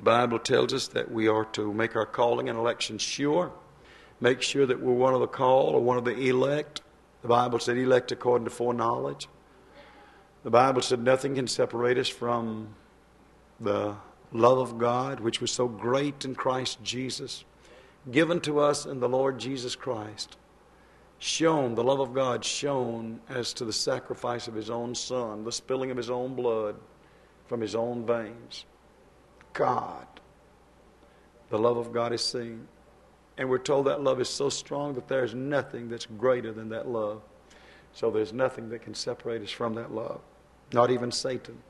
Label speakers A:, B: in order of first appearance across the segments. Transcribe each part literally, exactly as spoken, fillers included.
A: Bible tells us that we are to make our calling and election sure. Make sure that we're one of the called or one of the elect. The Bible said elect according to foreknowledge. The Bible said nothing can separate us from the love of God, which was so great in Christ Jesus, given to us in the Lord Jesus Christ. Shown, the love of God shown as to the sacrifice of His own Son, the spilling of His own blood from His own veins. God, the love of God is seen. And we're told that love is so strong that there's nothing that's greater than that love. So there's nothing that can separate us from that love. Not even Satan.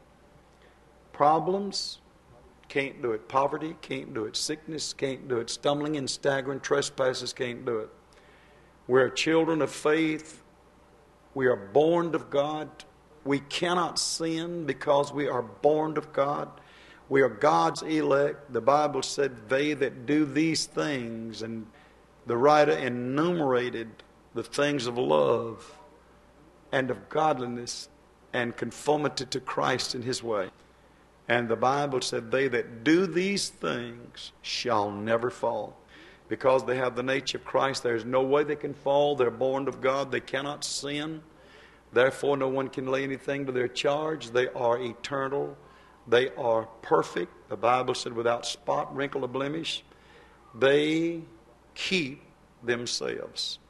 A: Problems can't do it. Poverty can't do it. Sickness can't do it. Stumbling and staggering trespasses can't do it. We're children of faith. We are born of God. We cannot sin because we are born of God. We are God's elect. The Bible said, they that do these things, and the writer enumerated the things of love and of godliness and conformity to Christ in His way. And the Bible said, they that do these things shall never fall. Because they have the nature of Christ, there's no way they can fall. They're born of God. They cannot sin. Therefore, no one can lay anything to their charge. They are eternal. They are perfect. The Bible said, without spot, wrinkle, or blemish. They keep themselves.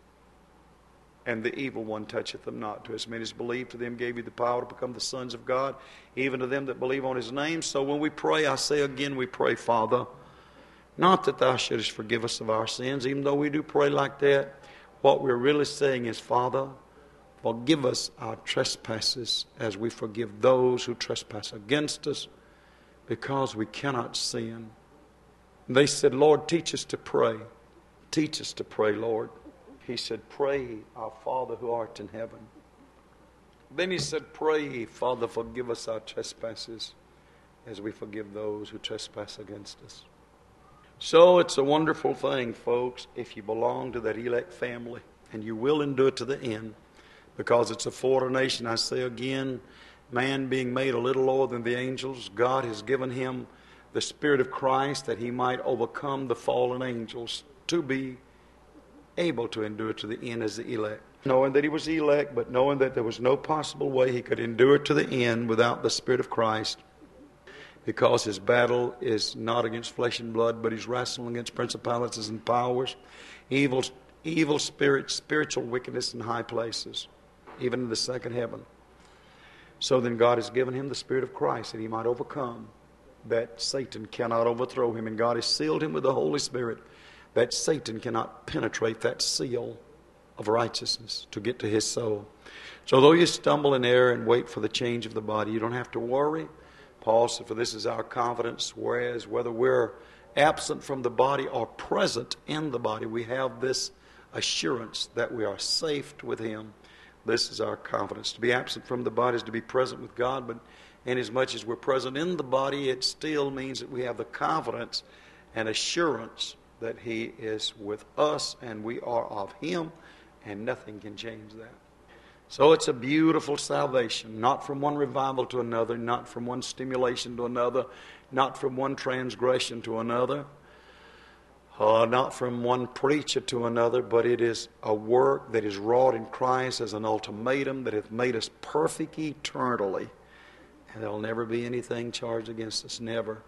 A: And the evil one toucheth them not. To as many as believe, to them gave you the power to become the sons of God, even to them that believe on His name. So when we pray, I say again, we pray, Father, not that Thou shouldest forgive us of our sins, even though we do pray like that. What we're really saying is, Father, forgive us our trespasses as we forgive those who trespass against us, because we cannot sin. They said, Lord, teach us to pray. Teach us to pray, Lord. He said, pray, our Father who art in heaven. Then He said, pray, Father, forgive us our trespasses as we forgive those who trespass against us. So it's a wonderful thing, folks, if you belong to that elect family, and you will endure to the end, because it's a foreknowledge. I say again, man being made a little lower than the angels, God has given him the Spirit of Christ that he might overcome the fallen angels to be able to endure to the end as the elect. Knowing that he was elect, but knowing that there was no possible way he could endure to the end without the Spirit of Christ, because his battle is not against flesh and blood, but he's wrestling against principalities and powers, evil, evil spirits, spiritual wickedness in high places, even in the second heaven. So then God has given him the Spirit of Christ that he might overcome, that Satan cannot overthrow him. And God has sealed him with the Holy Spirit, that Satan cannot penetrate that seal of righteousness to get to his soul. So though you stumble in error and wait for the change of the body, you don't have to worry. Paul said, for this is our confidence, whereas whether we're absent from the body or present in the body, we have this assurance that we are safe with him. This is our confidence. To be absent from the body is to be present with God, but inasmuch as we're present in the body, it still means that we have the confidence and assurance that he is with us and we are of him, and nothing can change that. So it's a beautiful salvation, not from one revival to another, not from one stimulation to another, not from one transgression to another, uh, not from one preacher to another, but it is a work that is wrought in Christ as an ultimatum that hath made us perfect eternally. And there will never be anything charged against us, never.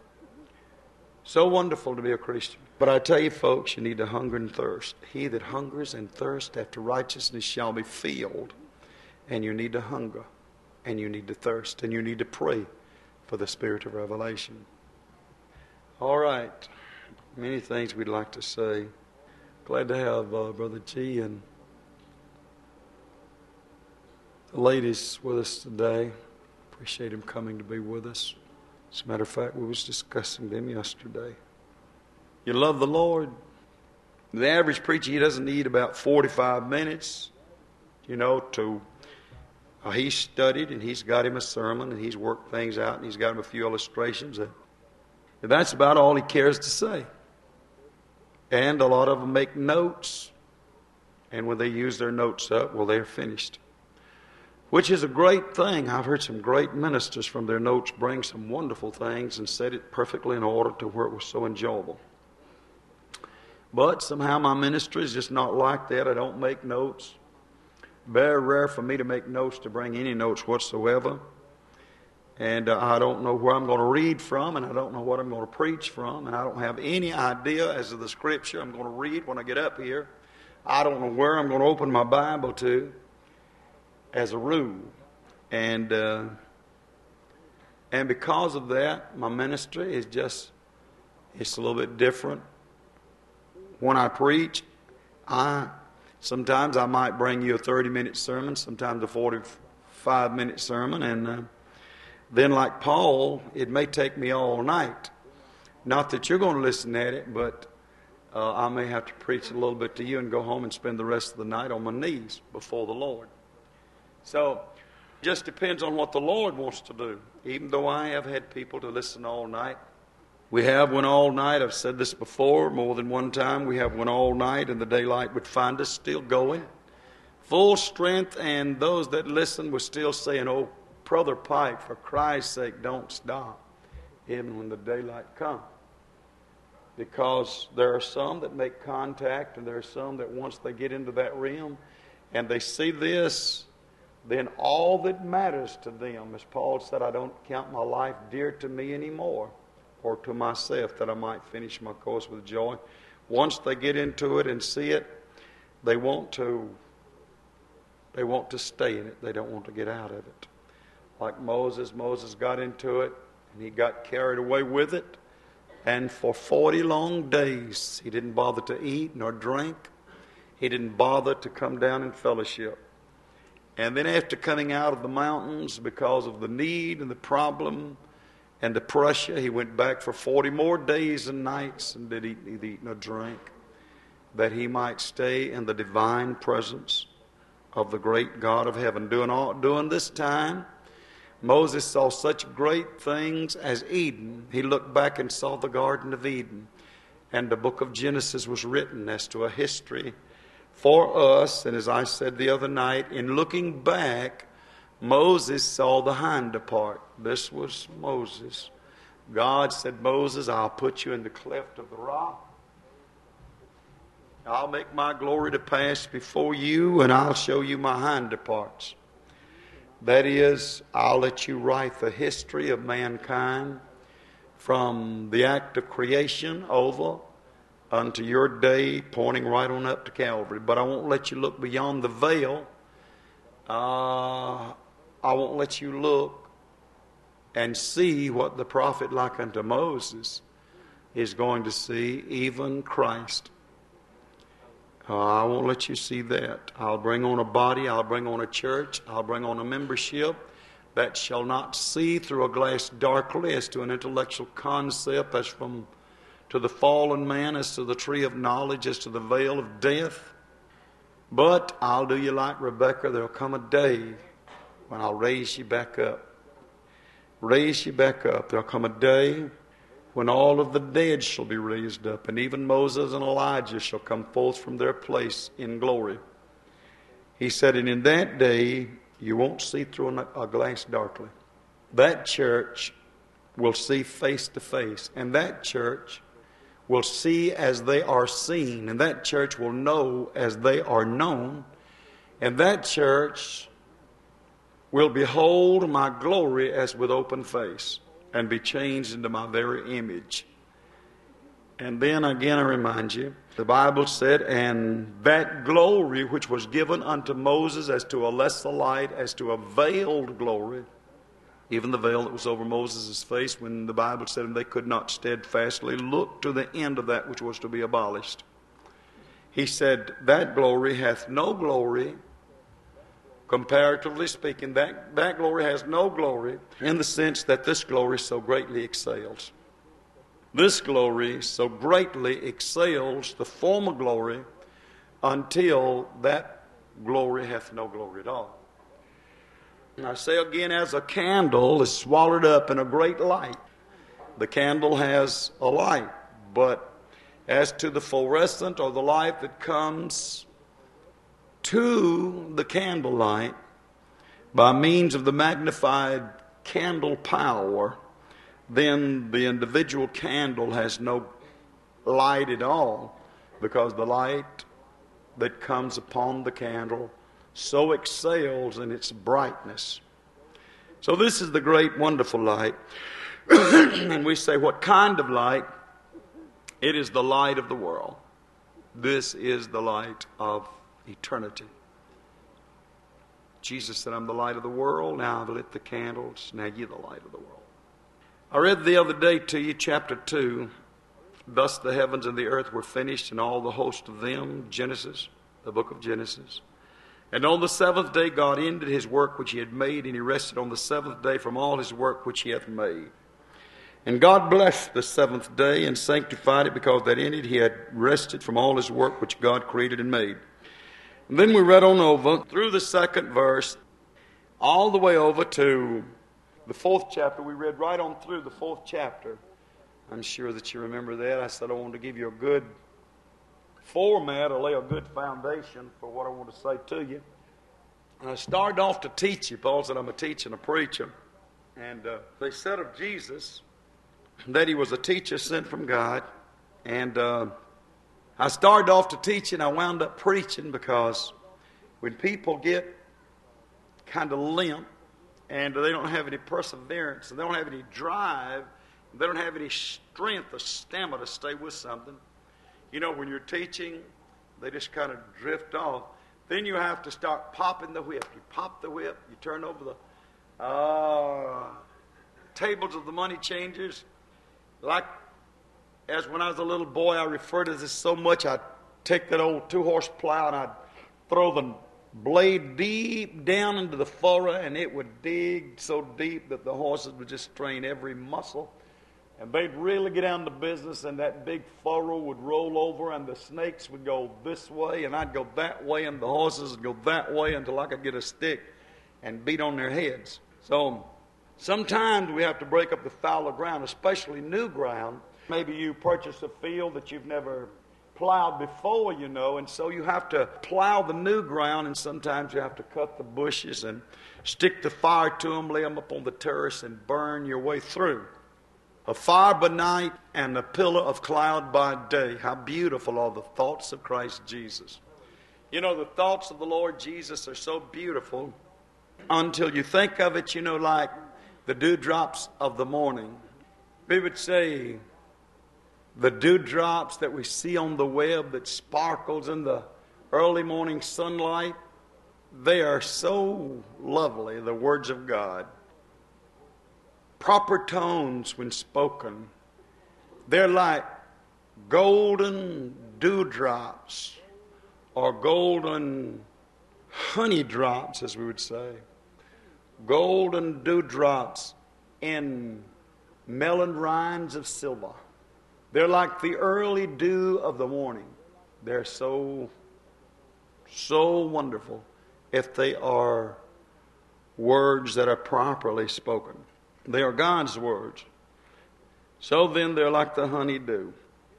A: So wonderful to be a Christian. But I tell you, folks, you need to hunger and thirst. He that hungers and thirsts after righteousness shall be filled. And you need to hunger, and you need to thirst, and you need to pray for the spirit of revelation. All right. Many things we'd like to say. Glad to have uh, Brother G and the ladies with us today. Appreciate him coming to be with us. As a matter of fact, we was discussing them yesterday. You love the Lord. The average preacher, he doesn't need about forty-five minutes, you know, to... Uh, he's studied, and he's got him a sermon, and he's worked things out, and he's got him a few illustrations. And that's about all he cares to say. And a lot of them make notes, and when they use their notes up, well, they're finished. which is a great thing. I've heard some great ministers from their notes bring some wonderful things and set it perfectly in order to where it was so enjoyable. But somehow my ministry is just not like that. I don't make notes. Very rare for me to make notes, to bring any notes whatsoever. And uh, I don't know where I'm going to read from, and I don't know what I'm going to preach from, and I don't have any idea as to the scripture I'm going to read when I get up here. I don't know where I'm going to open my Bible to, as a rule. And uh, and because of that, my ministry is just, it's a little bit different. When I preach, I sometimes I might bring you a thirty-minute sermon, sometimes a forty-five minute sermon, and uh, then like Paul, it may take me all night. Not that you're going to listen at it, but uh, I may have to preach a little bit to you and go home and spend the rest of the night on my knees before the Lord. So, it just depends on what the Lord wants to do. Even though I have had people to listen all night. We have one all night. I've said this before more than one time. We have one all night, and the daylight would find us still going. Full strength, and those that listen were still saying, "Oh, Brother Pike, for Christ's sake, don't stop," even when the daylight comes. Because there are some that make contact, and there are some that once they get into that realm and they see this, then all that matters to them, as Paul said, "I don't count my life dear to me anymore, or to myself, that I might finish my course with joy." Once they get into it and see it, they want to they want to stay in it. They don't want to get out of it. Like Moses, Moses got into it, and he got carried away with it. And for forty long days, he didn't bother to eat nor drink. He didn't bother to come down in fellowship. And then after coming out of the mountains because of the need and the problem and the pressure, he went back for forty more days and nights and did eat, neither eat nor drink, that he might stay in the divine presence of the great God of heaven. During, all, during this time, Moses saw such great things as Eden. He looked back and saw the Garden of Eden. And the book of Genesis was written as to a history for us. And as I said the other night, in looking back, Moses saw the hinder part. This was Moses. God said, "Moses, I'll put you in the cleft of the rock. I'll make my glory to pass before you, and I'll show you my hinder parts." That is, I'll let you write the history of mankind from the act of creation over unto your day, pointing right on up to Calvary. But I won't let you look beyond the veil. Uh, I won't let you look and see what the prophet like unto Moses is going to see, even Christ. Uh, I won't let you see that. I'll bring on a body, I'll bring on a church, I'll bring on a membership that shall not see through a glass darkly as to an intellectual concept, as from to the fallen man, as to the tree of knowledge, as to the veil of death. But I'll do you like Rebekah. There'll come a day when I'll raise you back up. Raise you back up. There'll come a day when all of the dead shall be raised up, and even Moses and Elijah shall come forth from their place in glory. He said, and in that day you won't see through a glass darkly. That church will see face to face, and that church will see as they are seen, and that church will know as they are known, and that church will behold my glory as with open face, and be changed into my very image. And then again I remind you, the Bible said, and that glory which was given unto Moses as to a lesser light, as to a veiled glory, even the veil that was over Moses' face, when the Bible said, and they could not steadfastly look to the end of that which was to be abolished. He said, that glory hath no glory. Comparatively speaking, that, that glory has no glory in the sense that this glory so greatly excels. This glory so greatly excels the former glory until that glory hath no glory at all. And I say again, as a candle is swallowed up in a great light, the candle has a light, but as to the fluorescent or the light that comes to the candlelight, by means of the magnified candle power, then the individual candle has no light at all, because the light that comes upon the candle so excels in its brightness. So this is the great, wonderful light. And we say, what kind of light? It is the light of the world. This is the light of eternity. Jesus said, I'm the light of the world. Now I've lit the candles. Now you're the light of the world. I read the other day to you, chapter two. Thus the heavens and the earth were finished, and all the host of them. Genesis, the book of Genesis. And on the seventh day God ended his work which he had made, and he rested on the seventh day from all his work which he hath made. And God blessed the seventh day and sanctified it, because that in it he had rested from all his work which God created and made. And then we read on over through the second verse, all the way over to the fourth chapter. We read right on through the fourth chapter. I'm sure that you remember that. I said I wanted to give you a good format, or lay a good foundation for what I want to say to you. And I started off to teach you. Paul said I'm a teacher and a preacher. And uh, they said of Jesus that he was a teacher sent from God. And uh, I started off to teach, and I wound up preaching, because when people get kind of limp and they don't have any perseverance and they don't have any drive, they don't have any strength or stamina to stay with something, you know, when you're teaching, they just kind of drift off. Then you have to start popping the whip. You pop the whip, you turn over the uh, tables of the money changers. Like, as when I was a little boy, I referred to this so much, I'd take that old two-horse plow and I'd throw the blade deep down into the furrow, and it would dig so deep that the horses would just strain every muscle. And they'd really get down to business, and that big furrow would roll over, and the snakes would go this way, and I'd go that way, and the horses would go that way, until I could get a stick and beat on their heads. So sometimes we have to break up the fallow ground, especially new ground. Maybe you purchase a field that you've never plowed before, you know, and so you have to plow the new ground, and sometimes you have to cut the bushes and stick the fire to them, lay them up on the terrace, and burn your way through. A fire by night and a pillar of cloud by day. How beautiful are the thoughts of Christ Jesus. You know, the thoughts of the Lord Jesus are so beautiful until you think of it, you know, like the dewdrops of the morning. We would say the dewdrops that we see on the web that sparkles in the early morning sunlight, they are so lovely, the words of God. Proper tones when spoken, they're like golden dewdrops, or golden honey drops, as we would say. Golden dewdrops in melon rinds of silver. They're like the early dew of the morning. They're so, so wonderful if they are words that are properly spoken. They are God's words. So then they're like the honeydew.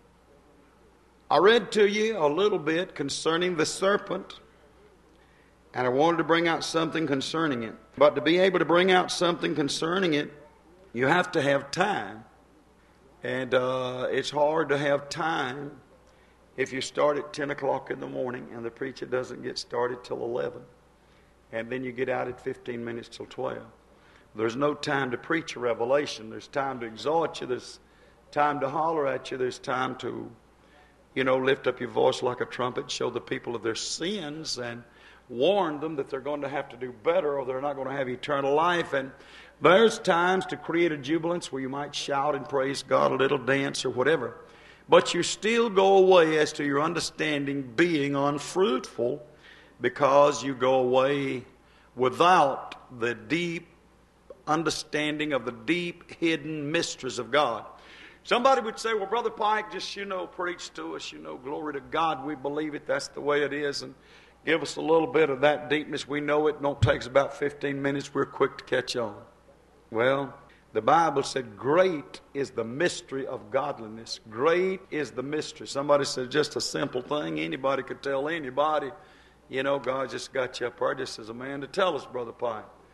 A: I read to you a little bit concerning the serpent, and I wanted to bring out something concerning it. But to be able to bring out something concerning it, you have to have time. And uh, it's hard to have time if you start at ten o'clock in the morning and the preacher doesn't get started till eleven. And then you get out at fifteen minutes till twelve. There's no time to preach a revelation. There's time to exhort you. There's time to holler at you. There's time to, you know, lift up your voice like a trumpet, show the people of their sins, and warn them that they're going to have to do better, or they're not going to have eternal life. And there's times to create a jubilance where you might shout and praise God, a little dance or whatever. But you still go away as to your understanding being unfruitful, because you go away without the deep understanding of the deep hidden mysteries of God. Somebody would say, well, Brother Pike, just, you know, preach to us, you know, glory to God, we believe it, that's the way it is, and give us a little bit of that deepness. We know it, and it takes about fifteen minutes, we're quick to catch on. Well, the Bible said, great is the mystery of godliness. Great is the mystery. Somebody said, just a simple thing, anybody could tell anybody. You know, God just got you up there just as a man to tell us, Brother Pike.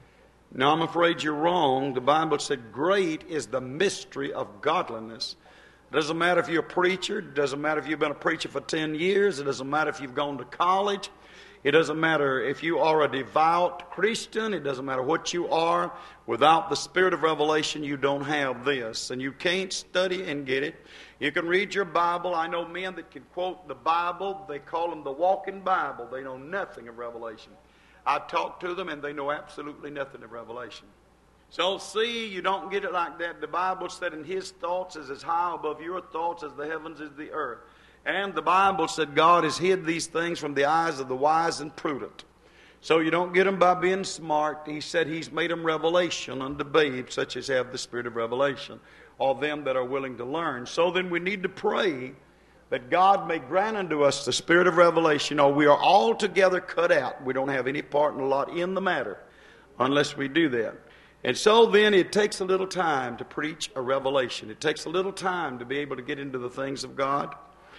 A: Now, I'm afraid you're wrong. The Bible said great is the mystery of godliness. It doesn't matter if you're a preacher. It doesn't matter if you've been a preacher for ten years. It doesn't matter if you've gone to college. It doesn't matter if you are a devout Christian. It doesn't matter what you are. Without the Spirit of revelation, you don't have this. And you can't study and get it. You can read your Bible. I know men that can quote the Bible. They call them the walking Bible. They know nothing of revelation. I talk to them and they know absolutely nothing of revelation. So see, you don't get it like that. The Bible said, in His thoughts is as high above your thoughts as the heavens is the earth. And the Bible said God has hid these things from the eyes of the wise and prudent. So you don't get them by being smart. He said He's made them revelation unto babes, such as have the spirit of revelation, or them that are willing to learn. So then we need to pray that God may grant unto us the spirit of revelation, or we are altogether cut out. We don't have any part in the lot in the matter unless we do that. And so then it takes a little time to preach a revelation. It takes a little time to be able to get into the things of God.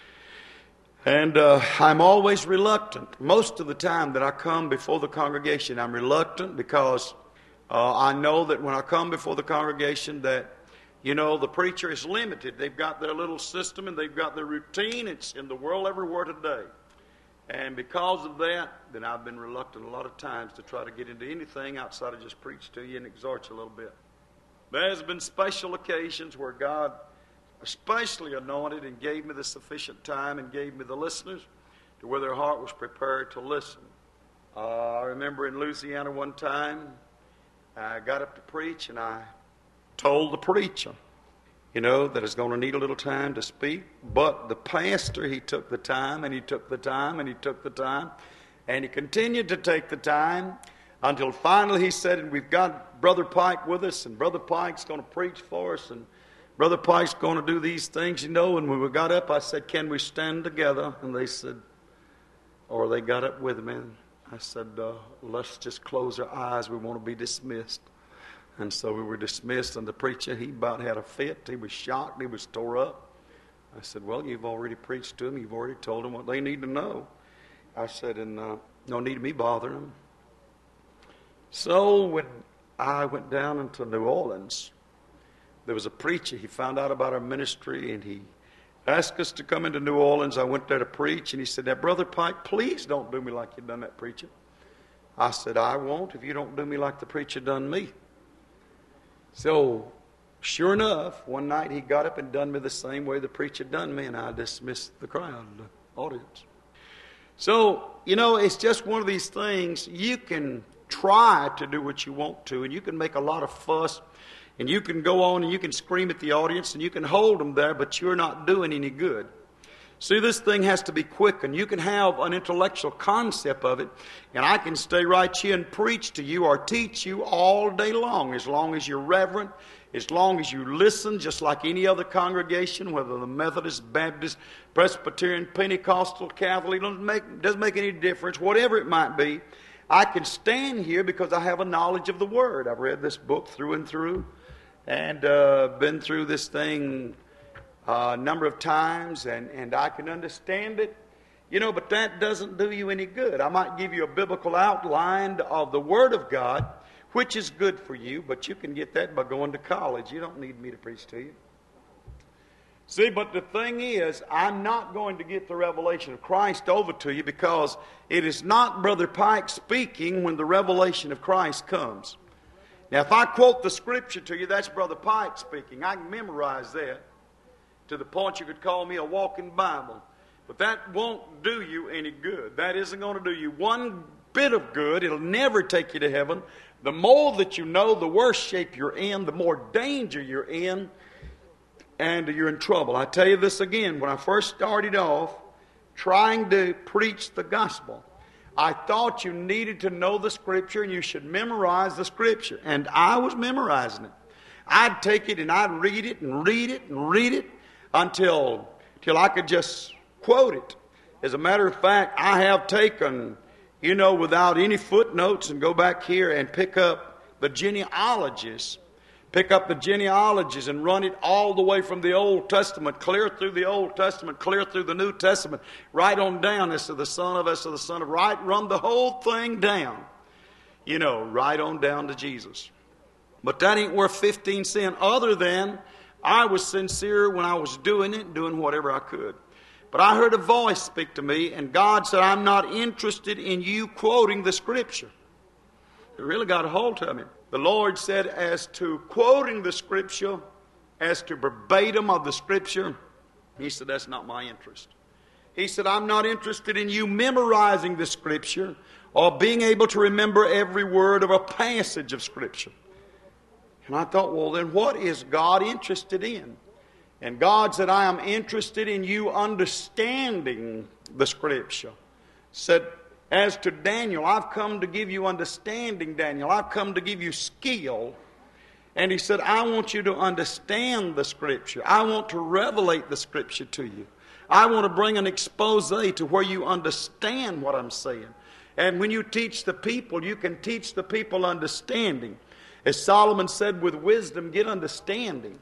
A: And uh, I'm always reluctant. Most of the time that I come before the congregation, I'm reluctant because uh, I know that when I come before the congregation that, you know, the preacher is limited. They've got their little system and they've got their routine. It's in the world everywhere today. And because of that, then I've been reluctant a lot of times to try to get into anything outside of just preach to you and exhort you a little bit. There's been special occasions where God especially anointed and gave me the sufficient time and gave me the listeners to where their heart was prepared to listen. Uh, I remember in Louisiana one time, I got up to preach and I told the preacher, you know, that it's going to need a little time to speak. But the pastor, he took the time and he took the time and he took the time and he continued to take the time until finally he said, and we've got Brother Pike with us, and Brother Pike's going to preach for us, and Brother Pike's going to do these things, you know. And when we got up, I said, can we stand together? And they said, or they got up with me. And I said, uh, let's just close our eyes. We want to be dismissed. And so we were dismissed, and the preacher, he about had a fit. He was shocked. He was tore up. I said, well, you've already preached to them. You've already told them what they need to know. I said, and uh, no need of me bothering them. So when I went down into New Orleans, there was a preacher. He found out about our ministry, and he asked us to come into New Orleans. I went there to preach, and he said, now, Brother Pike, please don't do me like you done that preacher. I said, I won't if you don't do me like the preacher done me. So, sure enough, one night he got up and done me the same way the preacher done me, and I dismissed the crowd, the audience. So, you know, it's just one of these things. You can try to do what you want to, and you can make a lot of fuss, and you can go on and you can scream at the audience, and you can hold them there, but you're not doing any good. See, this thing has to be quick, and you can have an intellectual concept of it, and I can stay right here and preach to you or teach you all day long, as long as you're reverent, as long as you listen, just like any other congregation, whether the Methodist, Baptist, Presbyterian, Pentecostal, Catholic, doesn't make, doesn't make any difference, whatever it might be. I can stand here because I have a knowledge of the Word. I've read this book through and through, and uh, been through this thing a number of times, and, and I can understand it. You know, but that doesn't do you any good. I might give you a biblical outline of the Word of God, which is good for you, but you can get that by going to college. You don't need me to preach to you. See, but the thing is, I'm not going to get the revelation of Christ over to you because it is not Brother Pike speaking when the revelation of Christ comes. Now, if I quote the Scripture to you, that's Brother Pike speaking. I can memorize that to the point you could call me a walking Bible. But that won't do you any good. That isn't going to do you one bit of good. It'll never take you to heaven. The more that you know, the worse shape you're in, the more danger you're in, and you're in trouble. I tell you this again, when I first started off trying to preach the gospel, I thought you needed to know the Scripture and you should memorize the Scripture. And I was memorizing it. I'd take it and I'd read it and read it and read it until, until I could just quote it. As a matter of fact, I have taken, you know, without any footnotes, and go back here and pick up the genealogies, pick up the genealogies and run it all the way from the Old Testament, clear through the Old Testament, clear through the New Testament, right on down as to the son of, as to the son of, right, run the whole thing down. you know, right on down to Jesus. But that ain't worth fifteen cents, other than I was sincere when I was doing it, doing whatever I could. But I heard a voice speak to me, and God said, I'm not interested in you quoting the Scripture. It really got a hold of me. The Lord said, as to quoting the Scripture, as to verbatim of the Scripture, He said, that's not my interest. He said, I'm not interested in you memorizing the Scripture or being able to remember every word of a passage of Scripture. And I thought, well, then what is God interested in? And God said, I am interested in you understanding the Scripture. Said, as to Daniel, I've come to give you understanding, Daniel. I've come to give you skill. And He said, I want you to understand the Scripture. I want to revelate the Scripture to you. I want to bring an expose to where you understand what I'm saying. And when you teach the people, you can teach the people understanding. As Solomon said, with wisdom, get understanding.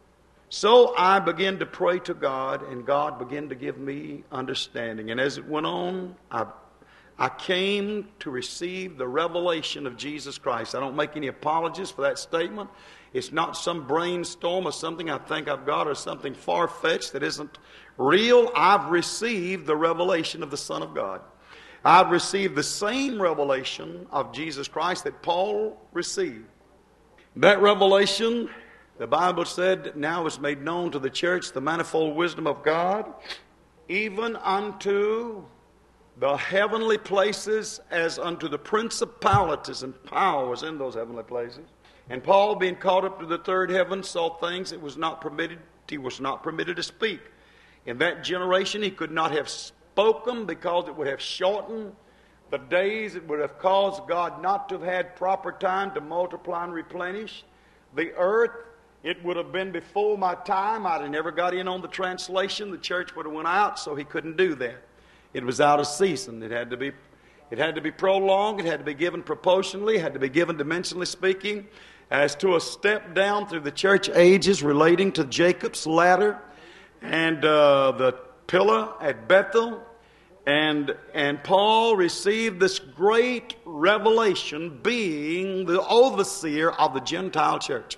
A: So I began to pray to God, and God began to give me understanding. And as it went on, I, I came to receive the revelation of Jesus Christ. I don't make any apologies for that statement. It's not some brainstorm or something I think I've got or something far-fetched that isn't real. I've received the revelation of the Son of God. I've received the same revelation of Jesus Christ that Paul received. That revelation, the Bible said, now is made known to the church the manifold wisdom of God, even unto the heavenly places as unto the principalities and powers in those heavenly places. And Paul, being caught up to the third heaven, saw things that was not permitted, he was not permitted to speak. In that generation he could not have spoken because it would have shortened the days. It would have caused God not to have had proper time to multiply and replenish the earth. It would have been before my time. I'd have never got in on the translation. The church would have went out, so he couldn't do that. It was out of season. It had to be, it had to be prolonged. It had to be given proportionally. It had to be given dimensionally speaking, as to a step down through the church ages relating to Jacob's ladder and uh, the pillar at Bethel. And, and Paul received this great revelation, being the overseer of the Gentile church.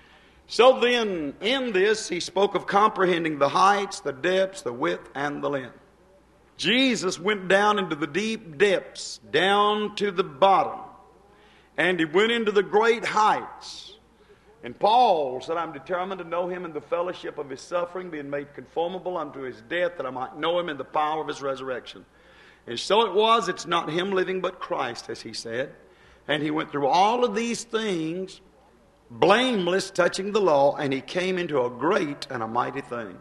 A: So then, in this, he spoke of comprehending the heights, the depths, the width, and the length. Jesus went down into the deep depths, down to the bottom, and he went into the great heights. And Paul said, I'm determined to know him in the fellowship of his suffering, being made conformable unto his death, that I might know him in the power of his resurrection. And so it was, it's not him living but Christ, as he said. And he went through all of these things, blameless, touching the law, and he came into a great and a mighty thing.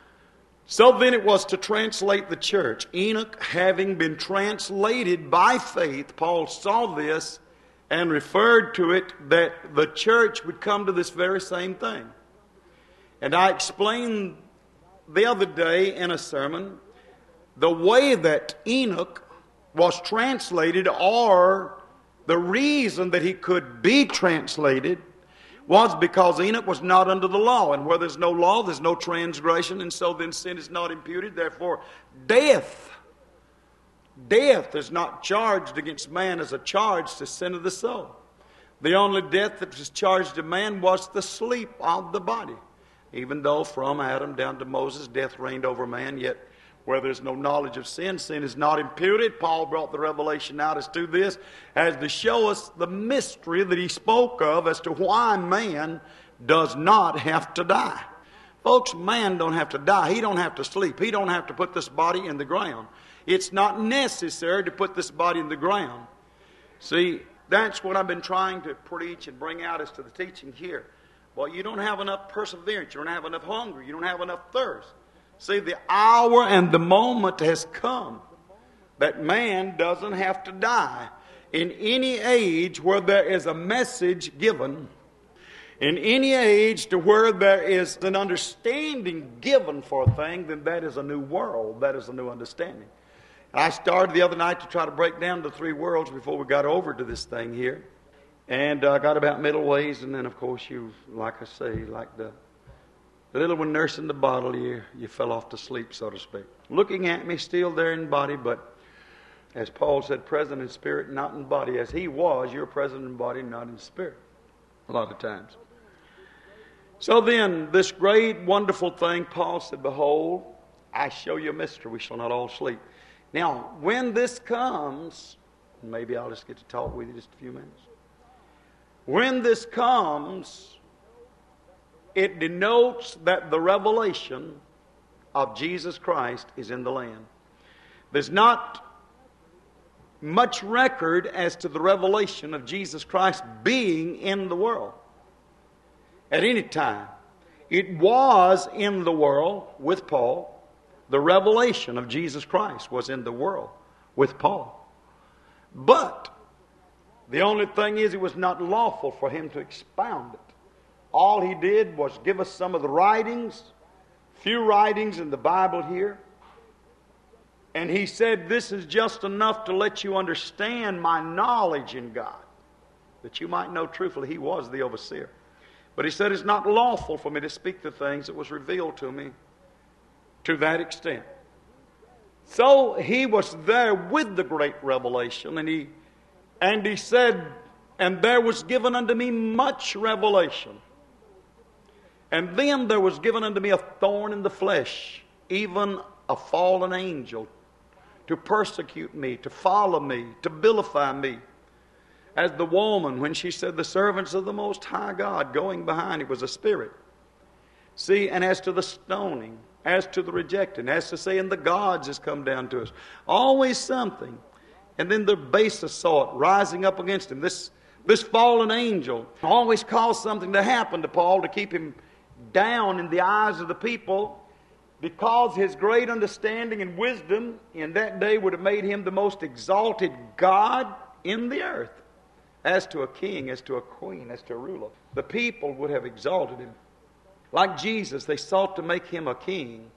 A: So then it was to translate the church. Enoch, having been translated by faith, Paul saw this and referred to it that the church would come to this very same thing. And I explained the other day in a sermon the way that Enoch was translated, or the reason that he could be translated, was because Enoch was not under the law. And where there's no law, there's no transgression, and so then sin is not imputed. Therefore, death Death is not charged against man as a charge to sin of the soul. The only death that was charged to man was the sleep of the body. Even though from Adam down to Moses death reigned over man, yet where there's no knowledge of sin, sin is not imputed. Paul brought the revelation out as to this, as to show us the mystery that he spoke of as to why man does not have to die. Folks, man don't have to die. He don't have to sleep. He don't have to put this body in the ground. It's not necessary to put this body in the ground. See, that's what I've been trying to preach and bring out as to the teaching here. Well, you don't have enough perseverance. You don't have enough hunger. You don't have enough thirst. See, the hour and the moment has come that man doesn't have to die. In any age where there is a message given, in any age to where there is an understanding given for a thing, then that is a new world. That is a new understanding. I started the other night to try to break down the three worlds before we got over to this thing here. And I uh, got about middle ways, and then, of course, you, like I say, like the, the little one nursing the bottle, you, you fell off to sleep, so to speak. Looking at me, still there in body, but As Paul said, present in spirit, not in body. As he was, you're present in body, not in spirit. A lot of times. So then, this great, wonderful thing, Paul said, behold, I show you a mystery. We shall not all sleep. Now, when this comes, maybe I'll just get to talk with you just a few minutes. When this comes, it denotes that the revelation of Jesus Christ is in the land. There's not much record as to the revelation of Jesus Christ being in the world at any time. It was in the world with Paul. The revelation of Jesus Christ was in the world with Paul. But the only thing is, it was not lawful for him to expound it. All he did was give us some of the writings, few writings in the Bible here. And he said, this is just enough to let you understand my knowledge in God, that you might know truthfully he was the overseer. But he said, it's not lawful for me to speak the things that was revealed to me to that extent. So he was there with the great revelation, and he and he said, and there was given unto me much revelation. And then there was given unto me a thorn in the flesh, even a fallen angel, to persecute me, to follow me, to vilify me. As the woman, when she said, the servants of the Most High God, going behind, it was a spirit. See, and as to the stoning, as to the rejecting, as to saying the gods has come down to us, always something. And then the basis saw it rising up against him. This, this fallen angel always caused something to happen to Paul to keep him down in the eyes of the people, because his great understanding and wisdom in that day would have made him the most exalted God in the earth. As to a king, as to a queen, as to a ruler, the people would have exalted him. Like Jesus, they sought to make him a king.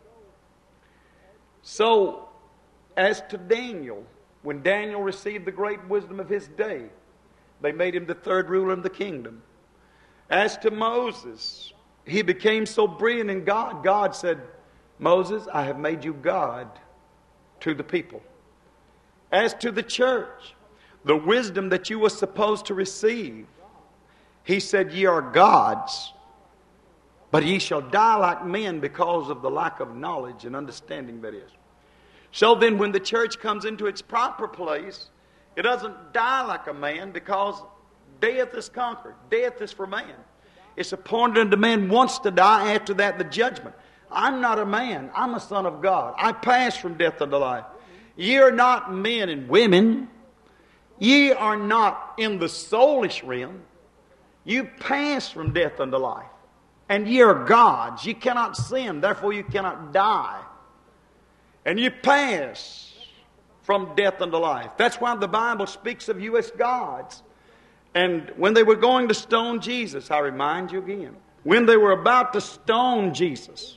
A: So, as to Daniel, when Daniel received the great wisdom of his day, they made him the third ruler of the kingdom. As to Moses, he became so brilliant in God, God said, Moses, I have made you God to the people. As to the church, the wisdom that you were supposed to receive, he said, ye are gods, but ye shall die like men because of the lack of knowledge and understanding that is. So then when the church comes into its proper place, it doesn't die like a man, because death is conquered. Death is for man. It's appointed unto man once to die, after that the judgment. I'm not a man. I'm a son of God. I pass from death unto life. Ye are not men and women. Ye are not in the soulish realm. You pass from death unto life. And ye are gods. You cannot sin, therefore you cannot die. And you pass from death unto life. That's why the Bible speaks of you as gods. And when they were going to stone Jesus, I remind you again, when they were about to stone Jesus,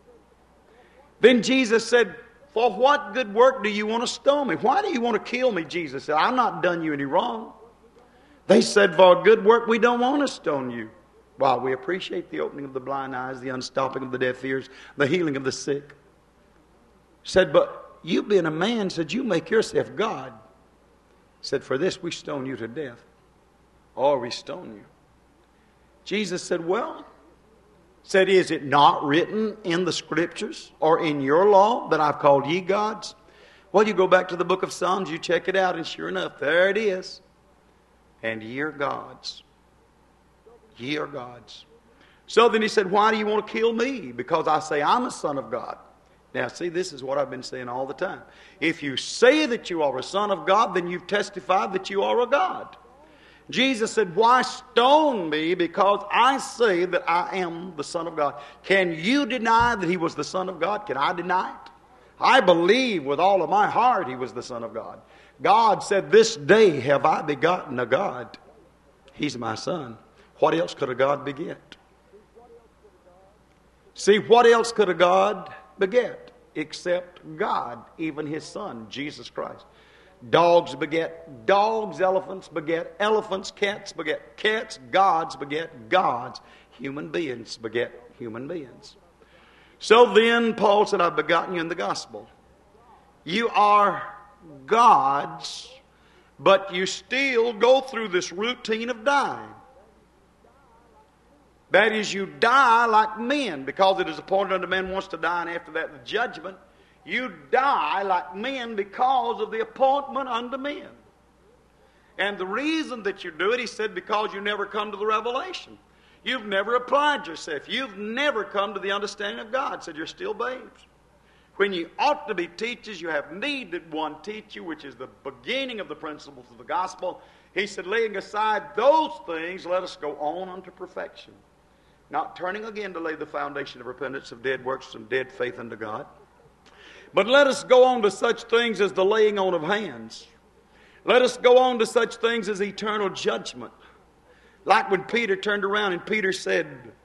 A: then Jesus said, for what good work do you want to stone me? Why do you want to kill me? Jesus said, I've not done you any wrong. They said, for a good work we don't want to stone you. While we appreciate the opening of the blind eyes, the unstopping of the deaf ears, the healing of the sick. Said, but you being a man, said, you make yourself God. Said, for this we stone you to death, or we stone you. Jesus said, well, said, is it not written in the Scriptures or in your law that I've called ye gods? Well, you go back to the book of Psalms, you check it out, and sure enough, there it is. And ye are gods. Ye are gods. So then he said, why do you want to kill me? Because I say I'm a son of God. Now, see, this is what I've been saying all the time. If you say that you are a son of God, then you've testified that you are a God. Jesus said, why stone me? Because I say that I am the Son of God. Can you deny that he was the Son of God? Can I deny it? I believe with all of my heart he was the Son of God. God said, this day have I begotten a God. He's my son. What else could a God beget? See, what else could a God beget except God, even his son, Jesus Christ? Dogs beget dogs, elephants beget elephants, cats beget cats, gods beget gods, human beings beget human beings. So then Paul said, I've begotten you in the gospel. You are gods, but you still go through this routine of dying. That is, you die like men, because it is appointed unto men once to die, and after that the judgment. You die like men because of the appointment unto men. And the reason that you do it, he said, because you never come to the revelation. You've never applied yourself. You've never come to the understanding of God. He said, you're still babes. When you ought to be teachers, you have need that one teach you, which is the beginning of the principles of the gospel. He said, laying aside those things, let us go on unto perfection. Not turning again to lay the foundation of repentance, of dead works, and dead faith unto God. But let us go on to such things as the laying on of hands. Let us go on to such things as eternal judgment. Like when Peter turned around and Peter said,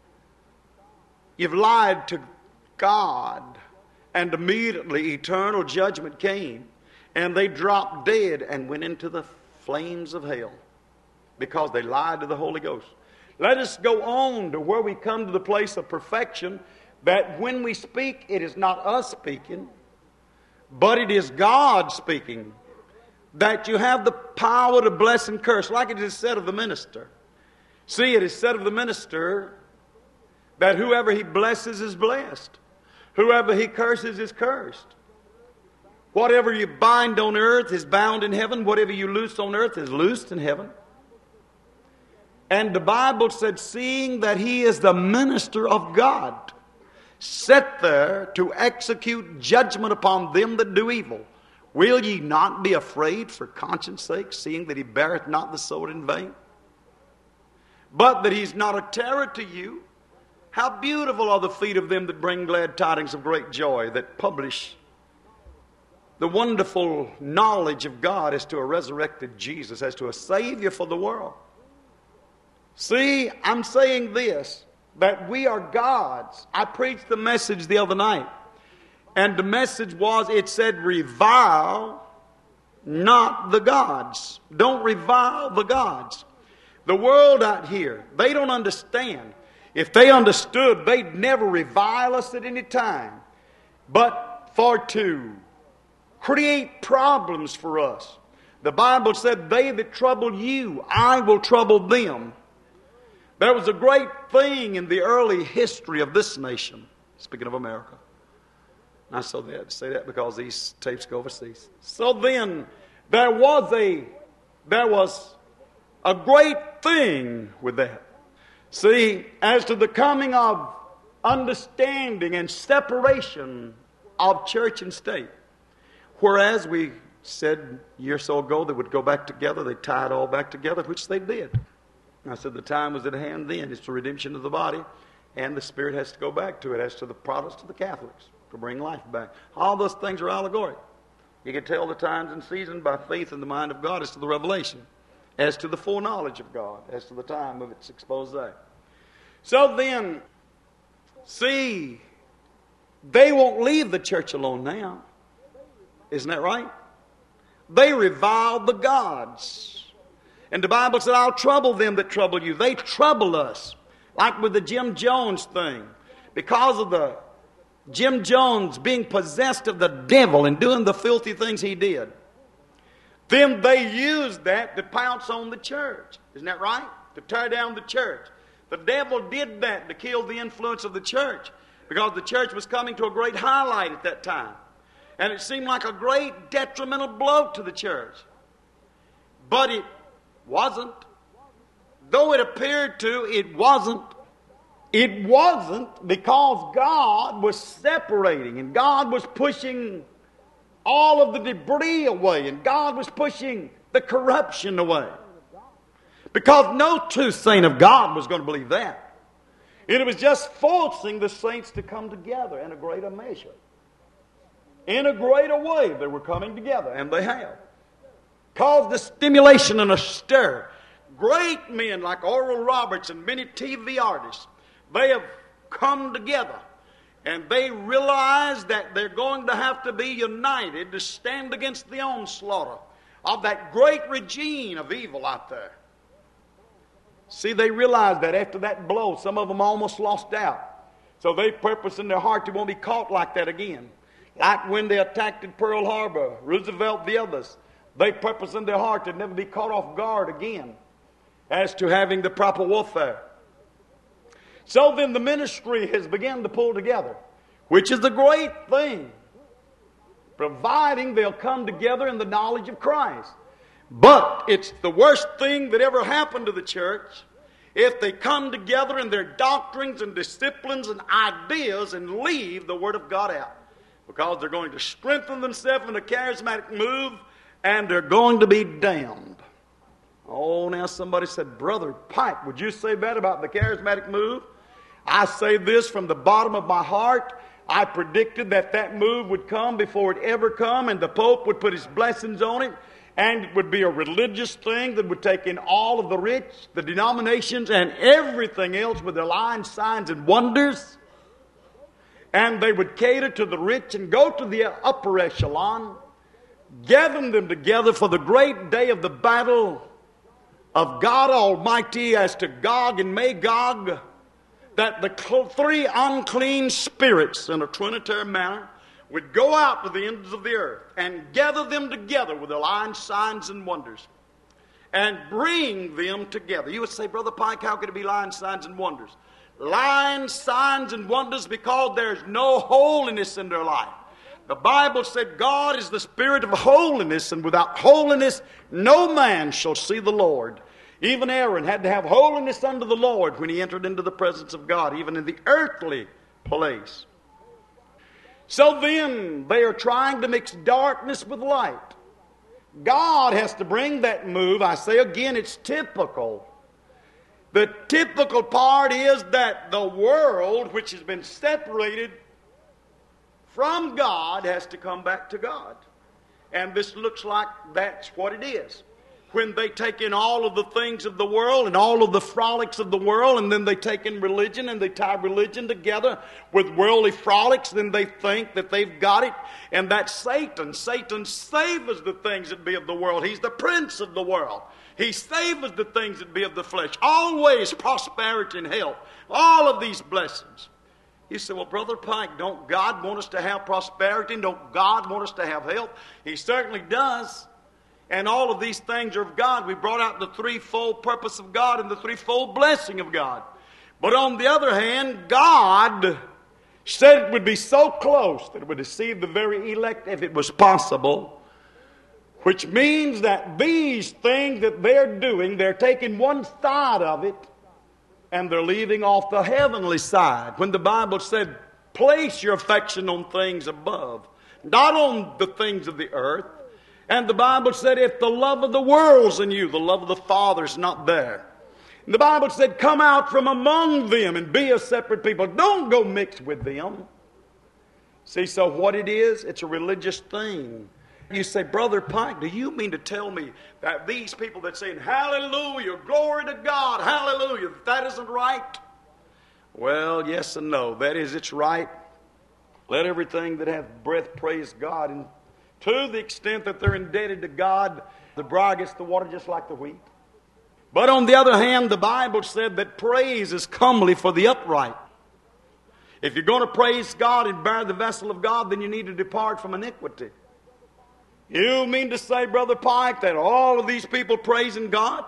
A: you've lied to God. And immediately eternal judgment came. And they dropped dead and went into the flames of hell. Because they lied to the Holy Ghost. Let us go on to where we come to the place of perfection, that when we speak, it is not us speaking, but it is God speaking. That you have the power to bless and curse, like it is said of the minister. See, it is said of the minister that whoever he blesses is blessed. Whoever he curses is cursed. Whatever you bind on earth is bound in heaven. Whatever you loose on earth is loosed in heaven. And the Bible said, seeing that he is the minister of God, set there to execute judgment upon them that do evil. Will ye not be afraid for conscience sake, seeing that he beareth not the sword in vain? But that he's not a terror to you. How beautiful are the feet of them that bring glad tidings of great joy, that publish the wonderful knowledge of God as to a resurrected Jesus, as to a Savior for the world. See, I'm saying this, that we are gods. I preached the message the other night. And the message was, it said, revile not the gods. Don't revile the gods. The world out here, they don't understand. If they understood, they'd never revile us at any time. But for to create problems for us. The Bible said, they that trouble you, I will trouble them. There was a great thing in the early history of this nation, speaking of America. I so that say that because these tapes go overseas. So then, there was a there was a great thing with that. See, as to the coming of understanding and separation of church and state, whereas we said a year or so ago they would go back together, they tie it all back together, which they did. I said the time was at hand then. It's the redemption of the body, and the Spirit has to go back to it, as to the Protestants, to the Catholics, to bring life back. All those things are allegoric. You can tell the times and seasons by faith in the mind of God as to the revelation, as to the foreknowledge of God, as to the time of its expose. So then, see, they won't leave the church alone now. Isn't that right? They reviled the gods. And the Bible said, I'll trouble them that trouble you. They trouble us. Like with the Jim Jones thing. Because of the Jim Jones being possessed of the devil and doing the filthy things he did. Then they used that to pounce on the church. Isn't that right? To tear down the church. The devil did that to kill the influence of the church. Because the church was coming to a great highlight at that time. And it seemed like a great detrimental blow to the church. But it wasn't. Though it appeared to, it wasn't. It wasn't, because God was separating and God was pushing all of the debris away and God was pushing the corruption away. Because no true saint of God was going to believe that. And it was just forcing the saints to come together in a greater measure. In a greater way they were coming together, and they have. Caused a stimulation and a stir. Great men like Oral Roberts and many T V artists, they have come together and they realize that they're going to have to be united to stand against the onslaught of that great regime of evil out there. See, they realize that after that blow, some of them almost lost out. So they purpose in their heart to won't be caught like that again. Like when they attacked at Pearl Harbor, Roosevelt, the others, they purposed in their heart to never be caught off guard again as to having the proper warfare. So then the ministry has begun to pull together, which is the great thing, providing they'll come together in the knowledge of Christ. But it's the worst thing that ever happened to the church if they come together in their doctrines and disciplines and ideas and leave the Word of God out. Because they're going to strengthen themselves in a charismatic move and they're going to be damned. Oh, now somebody said, Brother Pike, would you say that about the charismatic move? I say this from the bottom of my heart. I predicted that that move would come before it ever come, and the Pope would put his blessings on it, and it would be a religious thing that would take in all of the rich, the denominations, and everything else with their lying signs and wonders. And they would cater to the rich and go to the upper echelon, gathering them together for the great day of the battle of God Almighty as to Gog and Magog, that the three unclean spirits in a trinitarian manner would go out to the ends of the earth and gather them together with their lying signs and wonders and bring them together. You would say, Brother Pike, how could it be lying signs and wonders? Lying signs and wonders because there's no holiness in their life. The Bible said God is the Spirit of holiness, and without holiness no man shall see the Lord. Even Aaron had to have holiness unto the Lord when he entered into the presence of God, even in the earthly place. So then they are trying to mix darkness with light. God has to bring that move. I say again, it's typical. The typical part is that the world, which has been separated from God, has to come back to God. And this looks like that's what it is. When they take in all of the things of the world and all of the frolics of the world, and then they take in religion and they tie religion together with worldly frolics, then they think that they've got it. And that's Satan. Satan savors the things that be of the world. He's the prince of the world. He savors the things that be of the flesh. Always prosperity and health. All of these blessings. You say, well, Brother Pike, don't God want us to have prosperity? Don't God want us to have health? He certainly does. And all of these things are of God. We brought out the threefold purpose of God and the threefold blessing of God. But on the other hand, God said it would be so close that it would deceive the very elect if it was possible. Which means that these things that they're doing, they're taking one side of it and they're leaving off the heavenly side. When the Bible said, place your affection on things above, not on the things of the earth. And the Bible said, if the love of the world's in you, the love of the Father's not there. And the Bible said, come out from among them and be a separate people. Don't go mix with them. See, so what it is, it's a religious thing. You say, Brother Pike, do you mean to tell me that these people that saying, hallelujah, glory to God, hallelujah, that isn't right? Well, yes and no. That is, it's right. Let everything that hath breath praise God. And to the extent that they're indebted to God, the briar gets the water just like the wheat. But on the other hand, the Bible said that praise is comely for the upright. If you're going to praise God and bear the vessel of God, then you need to depart from iniquity. You mean to say, Brother Pike, that all of these people praising God,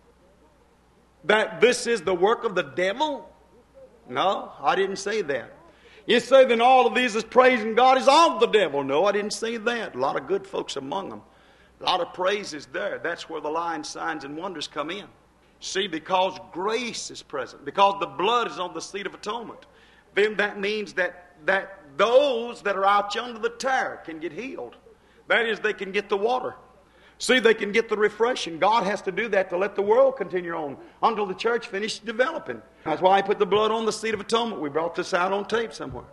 A: that this is the work of the devil? No, I didn't say that. You say then all of these is praising God is of the devil. No, I didn't say that. A lot of good folks among them. A lot of praise is there. That's where the lying signs and wonders come in. See, because grace is present, because the blood is on the seat of atonement, then that means that, that those that are out yonder the terror can get healed. That is, they can get the water. See, they can get the refreshing. God has to do that to let the world continue on until the church finishes developing. That's why I put the blood on the seat of atonement. We brought this out on tape somewhere.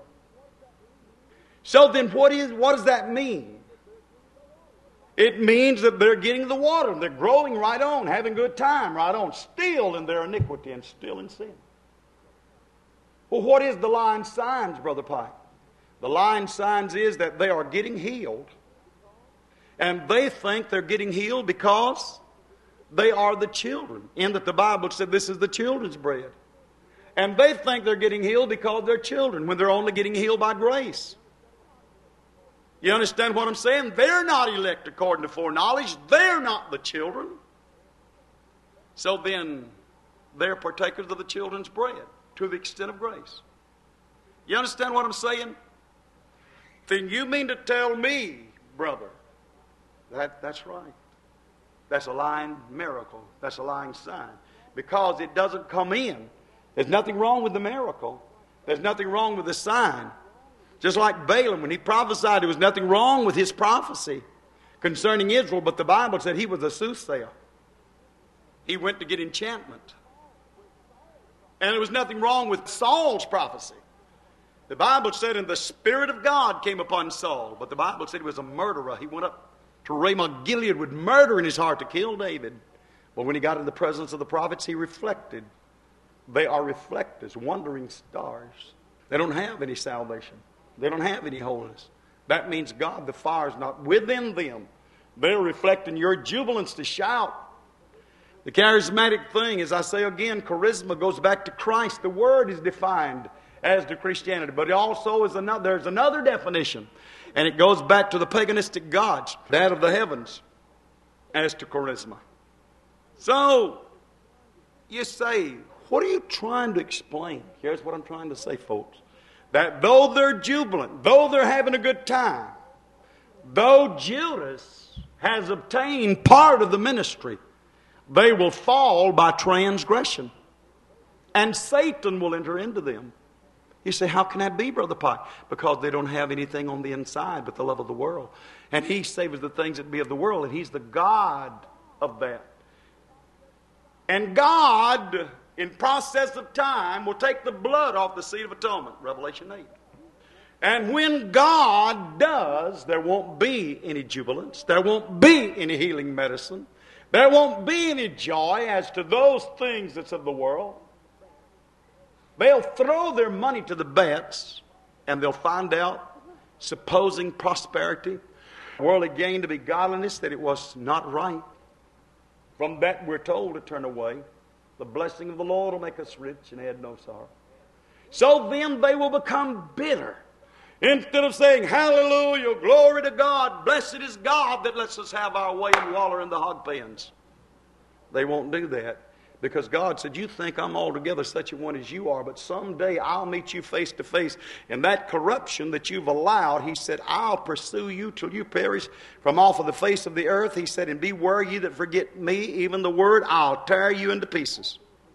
A: So then what is what does that mean? It means that they're getting the water. They're growing right on, having good time right on, still in their iniquity and still in sin. Well, what is the lying signs, Brother Pike? The lying signs is that they are getting healed. And they think they're getting healed because they are the children. In that the Bible said this is the children's bread. And they think they're getting healed because they're children when they're only getting healed by grace. You understand what I'm saying? They're not elect according to foreknowledge. They're not the children. So then, they're partakers of the children's bread to the extent of grace. You understand what I'm saying? Then you mean to tell me, brother, that that's right. That's a lying miracle. That's a lying sign. Because it doesn't come in. There's nothing wrong with the miracle. There's nothing wrong with the sign. Just like Balaam, when he prophesied, there was nothing wrong with his prophecy concerning Israel, but the Bible said he was a soothsayer. He went to get enchantment. And there was nothing wrong with Saul's prophecy. The Bible said, and the Spirit of God came upon Saul, but the Bible said he was a murderer. He went up to Ramoth Gilead with murder in his heart to kill David. But when he got in the presence of the prophets, he reflected. They are reflectors, wandering stars. They don't have any salvation. They don't have any holiness. That means God, the fire is not within them. They're reflecting your jubilance to shout. The charismatic thing, as I say again, charisma goes back to Christ. The word is defined as to Christianity, but it also is another, there's another definition, and it goes back to the paganistic gods, that of the heavens, as to charisma. So, you say, what are you trying to explain? Here's what I'm trying to say, folks. That though they're jubilant, though they're having a good time, though Judas has obtained part of the ministry, they will fall by transgression. And Satan will enter into them. You say, how can that be, Brother Pike? Because they don't have anything on the inside but the love of the world. And he savors the things that be of the world, and he's the God of that. And God, in process of time, will take the blood off the seat of atonement, Revelation eight. And when God does, there won't be any jubilance. There won't be any healing medicine. There won't be any joy as to those things that's of the world. They'll throw their money to the bets, and they'll find out, supposing prosperity, worldly gain to be godliness, that it was not right. From that we're told to turn away. The blessing of the Lord will make us rich and add no sorrow. So then they will become bitter. Instead of saying, hallelujah, glory to God, blessed is God that lets us have our way and waller in the hog pens. They won't do that. Because God said, you think I'm altogether such a one as you are, but someday I'll meet you face to face. And that corruption that you've allowed, he said, I'll pursue you till you perish from off of the face of the earth. He said, and beware ye that forget me, even the word, I'll tear you into pieces.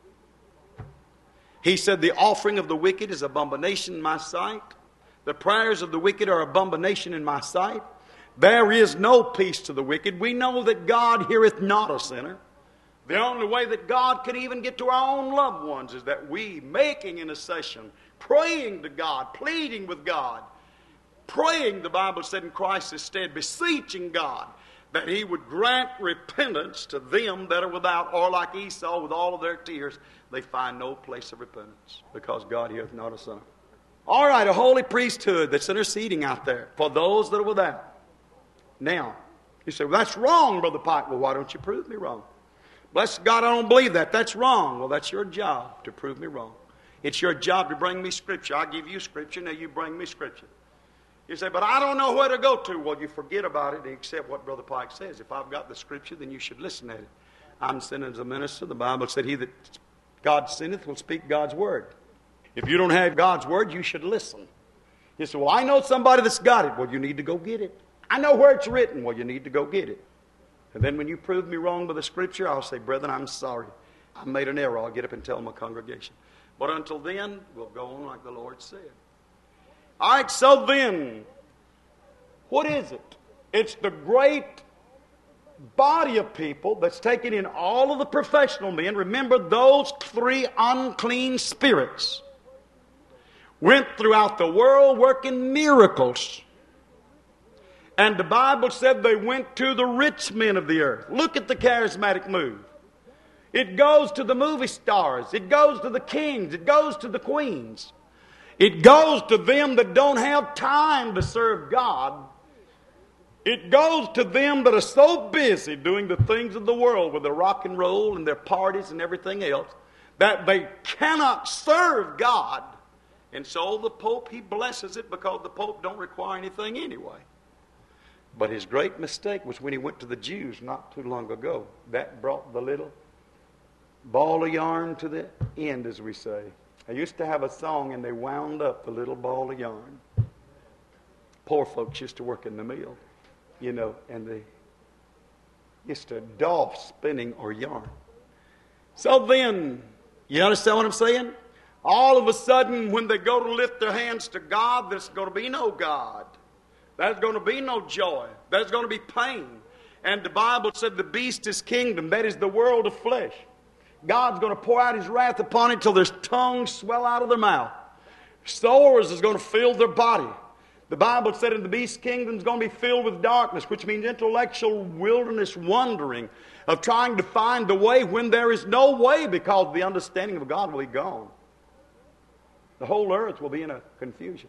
A: He said, the offering of the wicked is abomination in my sight. The prayers of the wicked are abomination in my sight. There is no peace to the wicked. We know that God heareth not a sinner. The only way that God can even get to our own loved ones is that we, making intercession, praying to God, pleading with God, praying, the Bible said in Christ's stead, beseeching God that he would grant repentance to them that are without, or like Esau with all of their tears, they find no place of repentance because God heareth not a sinner. All right, a holy priesthood that's interceding out there for those that are without. Now, you say, well, that's wrong, Brother Pike. Well, why don't you prove me wrong? Bless God, I don't believe that. That's wrong. Well, that's your job to prove me wrong. It's your job to bring me Scripture. I give you Scripture, now you bring me Scripture. You say, but I don't know where to go to. Well, you forget about it and accept what Brother Pike says. If I've got the Scripture, then you should listen at it. I'm sent as a minister. The Bible said, he that God sendeth will speak God's word. If you don't have God's word, you should listen. You say, well, I know somebody that's got it. Well, you need to go get it. I know where it's written. Well, you need to go get it. And then when you prove me wrong with the Scripture, I'll say, brethren, I'm sorry. I made an error. I'll get up and tell my congregation. But until then, we'll go on like the Lord said. All right, so then, what is it? It's the great body of people that's taken in all of the professional men. Remember, those three unclean spirits went throughout the world working miracles. And the Bible said they went to the rich men of the earth. Look at the charismatic move. It goes to the movie stars. It goes to the kings. It goes to the queens. It goes to them that don't have time to serve God. It goes to them that are so busy doing the things of the world with their rock and roll and their parties and everything else that they cannot serve God. And so the Pope, he blesses it because the Pope don't require anything anyway. But his great mistake was when he went to the Jews not too long ago. That brought the little ball of yarn to the end, as we say. I used to have a song, and they wound up the little ball of yarn. Poor folks used to work in the mill, you know, and they used to doff spinning or yarn. So then, you understand what I'm saying? All of a sudden, when they go to lift their hands to God, there's going to be no God. There's going to be no joy. There's going to be pain. And the Bible said the beast is kingdom. That is the world of flesh. God's going to pour out His wrath upon it till their tongues swell out of their mouth. Sores is going to fill their body. The Bible said in the beast kingdom is going to be filled with darkness, which means intellectual wilderness wandering of trying to find the way when there is no way, because the understanding of God will be gone. The whole earth will be in a confusion.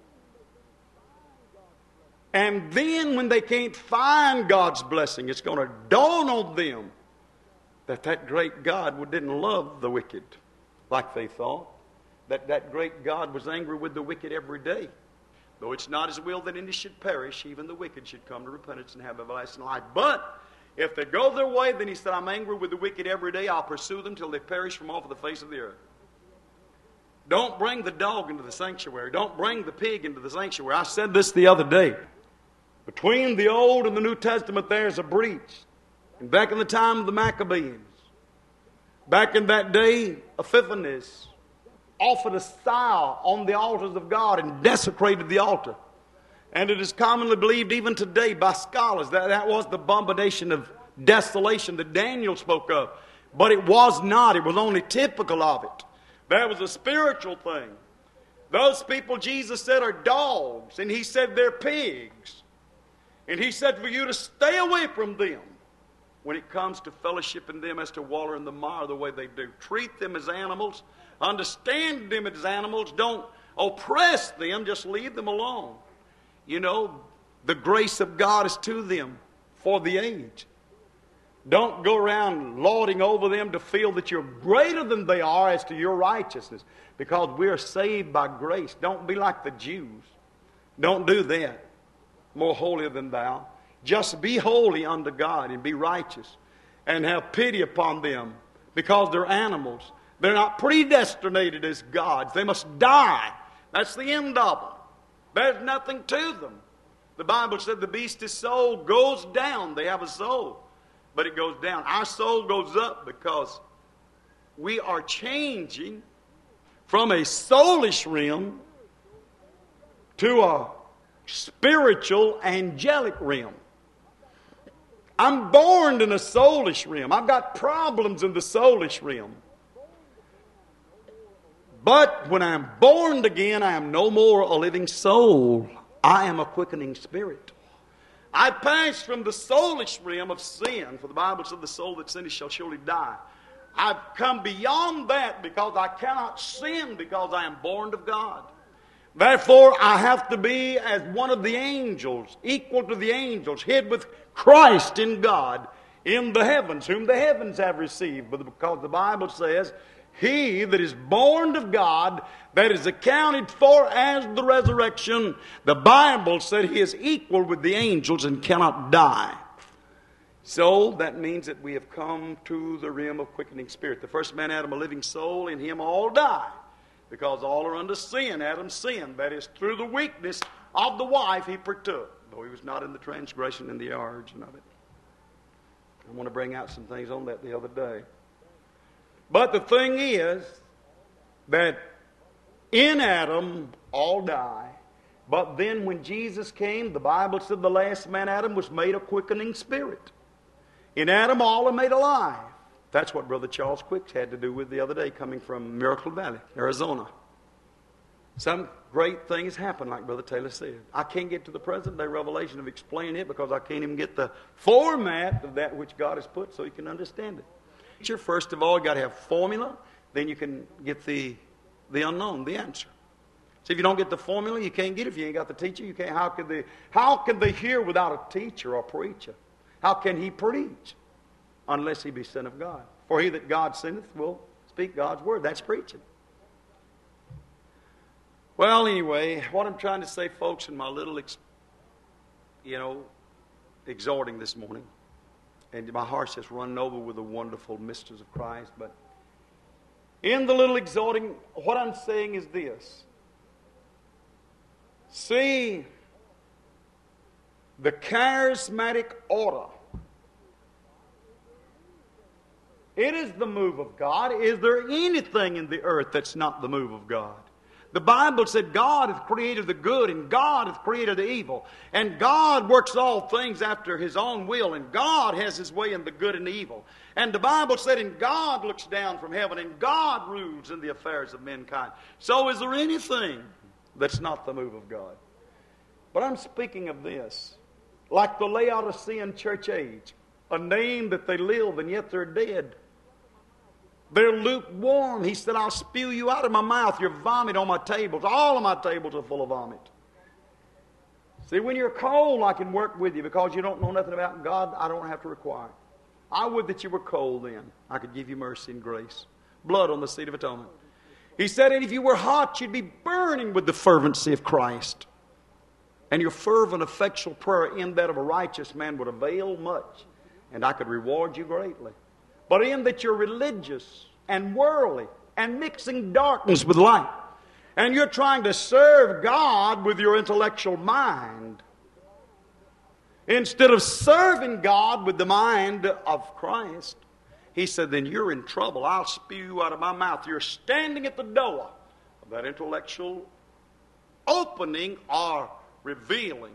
A: And then when they can't find God's blessing, it's going to dawn on them that that great God didn't love the wicked like they thought. That that great God was angry with the wicked every day. Though it's not His will that any should perish, even the wicked should come to repentance and have everlasting life. But if they go their way, then He said, I'm angry with the wicked every day. I'll pursue them till they perish from off of the face of the earth. Don't bring the dog into the sanctuary. Don't bring the pig into the sanctuary. I said this the other day. Between the Old and the New Testament, there's a breach. And back in the time of the Maccabees, back in that day, Epiphanes offered a sow on the altars of God and desecrated the altar. And it is commonly believed even today by scholars that that was the abomination of desolation that Daniel spoke of. But it was not. It was only typical of it. That was a spiritual thing. Those people, Jesus said, are dogs. And He said they're pigs. And He said for you to stay away from them when it comes to fellowshipping them as to water in the mire the way they do. Treat them as animals. Understand them as animals. Don't oppress them. Just leave them alone. You know, the grace of God is to them for the age. Don't go around lording over them to feel that you're greater than they are as to your righteousness, because we are saved by grace. Don't be like the Jews. Don't do that. More holier than thou. Just be holy unto God and be righteous and have pity upon them, because they're animals. They're not predestinated as gods. They must die. That's the end of them. There's nothing to them. The Bible said the beast's soul goes down. They have a soul, but it goes down. Our soul goes up because we are changing from a soulish realm to a spiritual, angelic realm. I'm born in a soulish realm. I've got problems in the soulish realm. But when I'm born again, I am no more a living soul. I am a quickening spirit. I passed from the soulish realm of sin, for the Bible said the soul that sinneth shall surely die. I've come beyond that because I cannot sin because I am born of God. Therefore, I have to be as one of the angels, equal to the angels, hid with Christ in God, in the heavens, whom the heavens have received. But because the Bible says, he that is born of God, that is accounted for as the resurrection, the Bible said he is equal with the angels and cannot die. So that means that we have come to the realm of quickening spirit. The first man, Adam, a living soul, in him all die. Because all are under sin. Adam sinned. That is, through the weakness of the wife he partook. Though he was not in the transgression and the origin of it. I want to bring out some things on that the other day. But the thing is that in Adam all die. But then when Jesus came, the Bible said the last man, Adam, was made a quickening spirit. In Adam all are made alive. That's what Brother Charles Quicks had to do with the other day, coming from Miracle Valley, Arizona. Some great things happen, like Brother Taylor said. I can't get to the present day revelation of explaining it because I can't even get the format of that which God has put so you can understand it. First of all, you got to have formula. Then you can get the, the unknown, the answer. So if you don't get the formula, you can't get it. If you ain't got the teacher, you can't. How can they, how can they hear without a teacher or preacher? How can he preach? Unless he be sent of God. For he that God sendeth will speak God's word. That's preaching. Well, anyway, what I'm trying to say, folks, in my little, you know, exhorting this morning, and my heart's just running over with the wonderful mysteries of Christ. But in the little exhorting, what I'm saying is this. See, the charismatic order, it is the move of God. Is there anything in the earth that's not the move of God? The Bible said God hath created the good and God hath created the evil. And God works all things after His own will. And God has His way in the good and the evil. And the Bible said, and God looks down from heaven and God rules in the affairs of mankind. So is there anything that's not the move of God? But I'm speaking of this. Like the Laodicean church age. A name that they live and yet they're dead. They're lukewarm. He said, I'll spew you out of my mouth. You're vomit on my tables. All of my tables are full of vomit. See, when you're cold, I can work with you because you don't know nothing about God. I don't have to require it. I would that you were cold then. I could give you mercy and grace. Blood on the seat of atonement. He said, and if you were hot, you'd be burning with the fervency of Christ. And your fervent, effectual prayer in that of a righteous man would avail much. And I could reward you greatly. But in that you're religious and worldly and mixing darkness with light. And you're trying to serve God with your intellectual mind. Instead of serving God with the mind of Christ. He said, then you're in trouble. I'll spew you out of my mouth. You're standing at the door of that intellectual opening or revealing.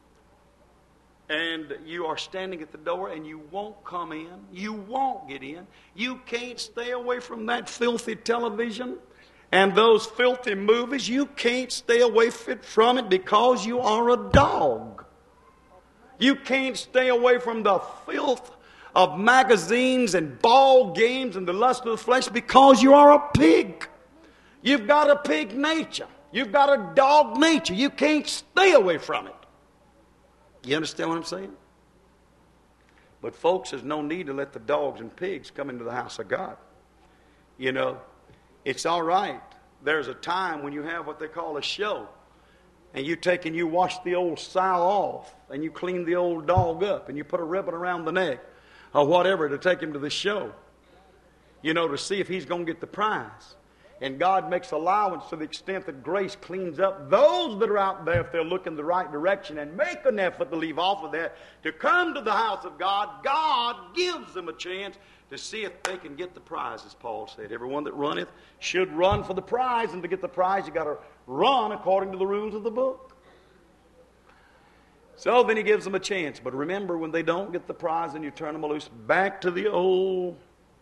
A: And you are standing at the door and you won't come in. You won't get in. You can't stay away from that filthy television and those filthy movies. You can't stay away from it because you are a dog. You can't stay away from the filth of magazines and ball games and the lust of the flesh because you are a pig. You've got a pig nature. You've got a dog nature. You can't stay away from it. You understand what I'm saying? But folks, there's no need to let the dogs and pigs come into the house of God. You know, it's all right. There's a time when you have what they call a show. And you take and you wash the old sow off. And you clean the old dog up. And you put a ribbon around the neck. Or whatever to take him to the show. You know, to see if he's going to get the prize. And God makes allowance to the extent that grace cleans up those that are out there if they'll look in the right direction and make an effort to leave off of that, to come to the house of God. God gives them a chance to see if they can get the prize, as Paul said. Everyone that runneth should run for the prize, and to get the prize you got to run according to the rules of the book. So then he gives them a chance. But remember, when they don't get the prize and you turn them loose, back to the old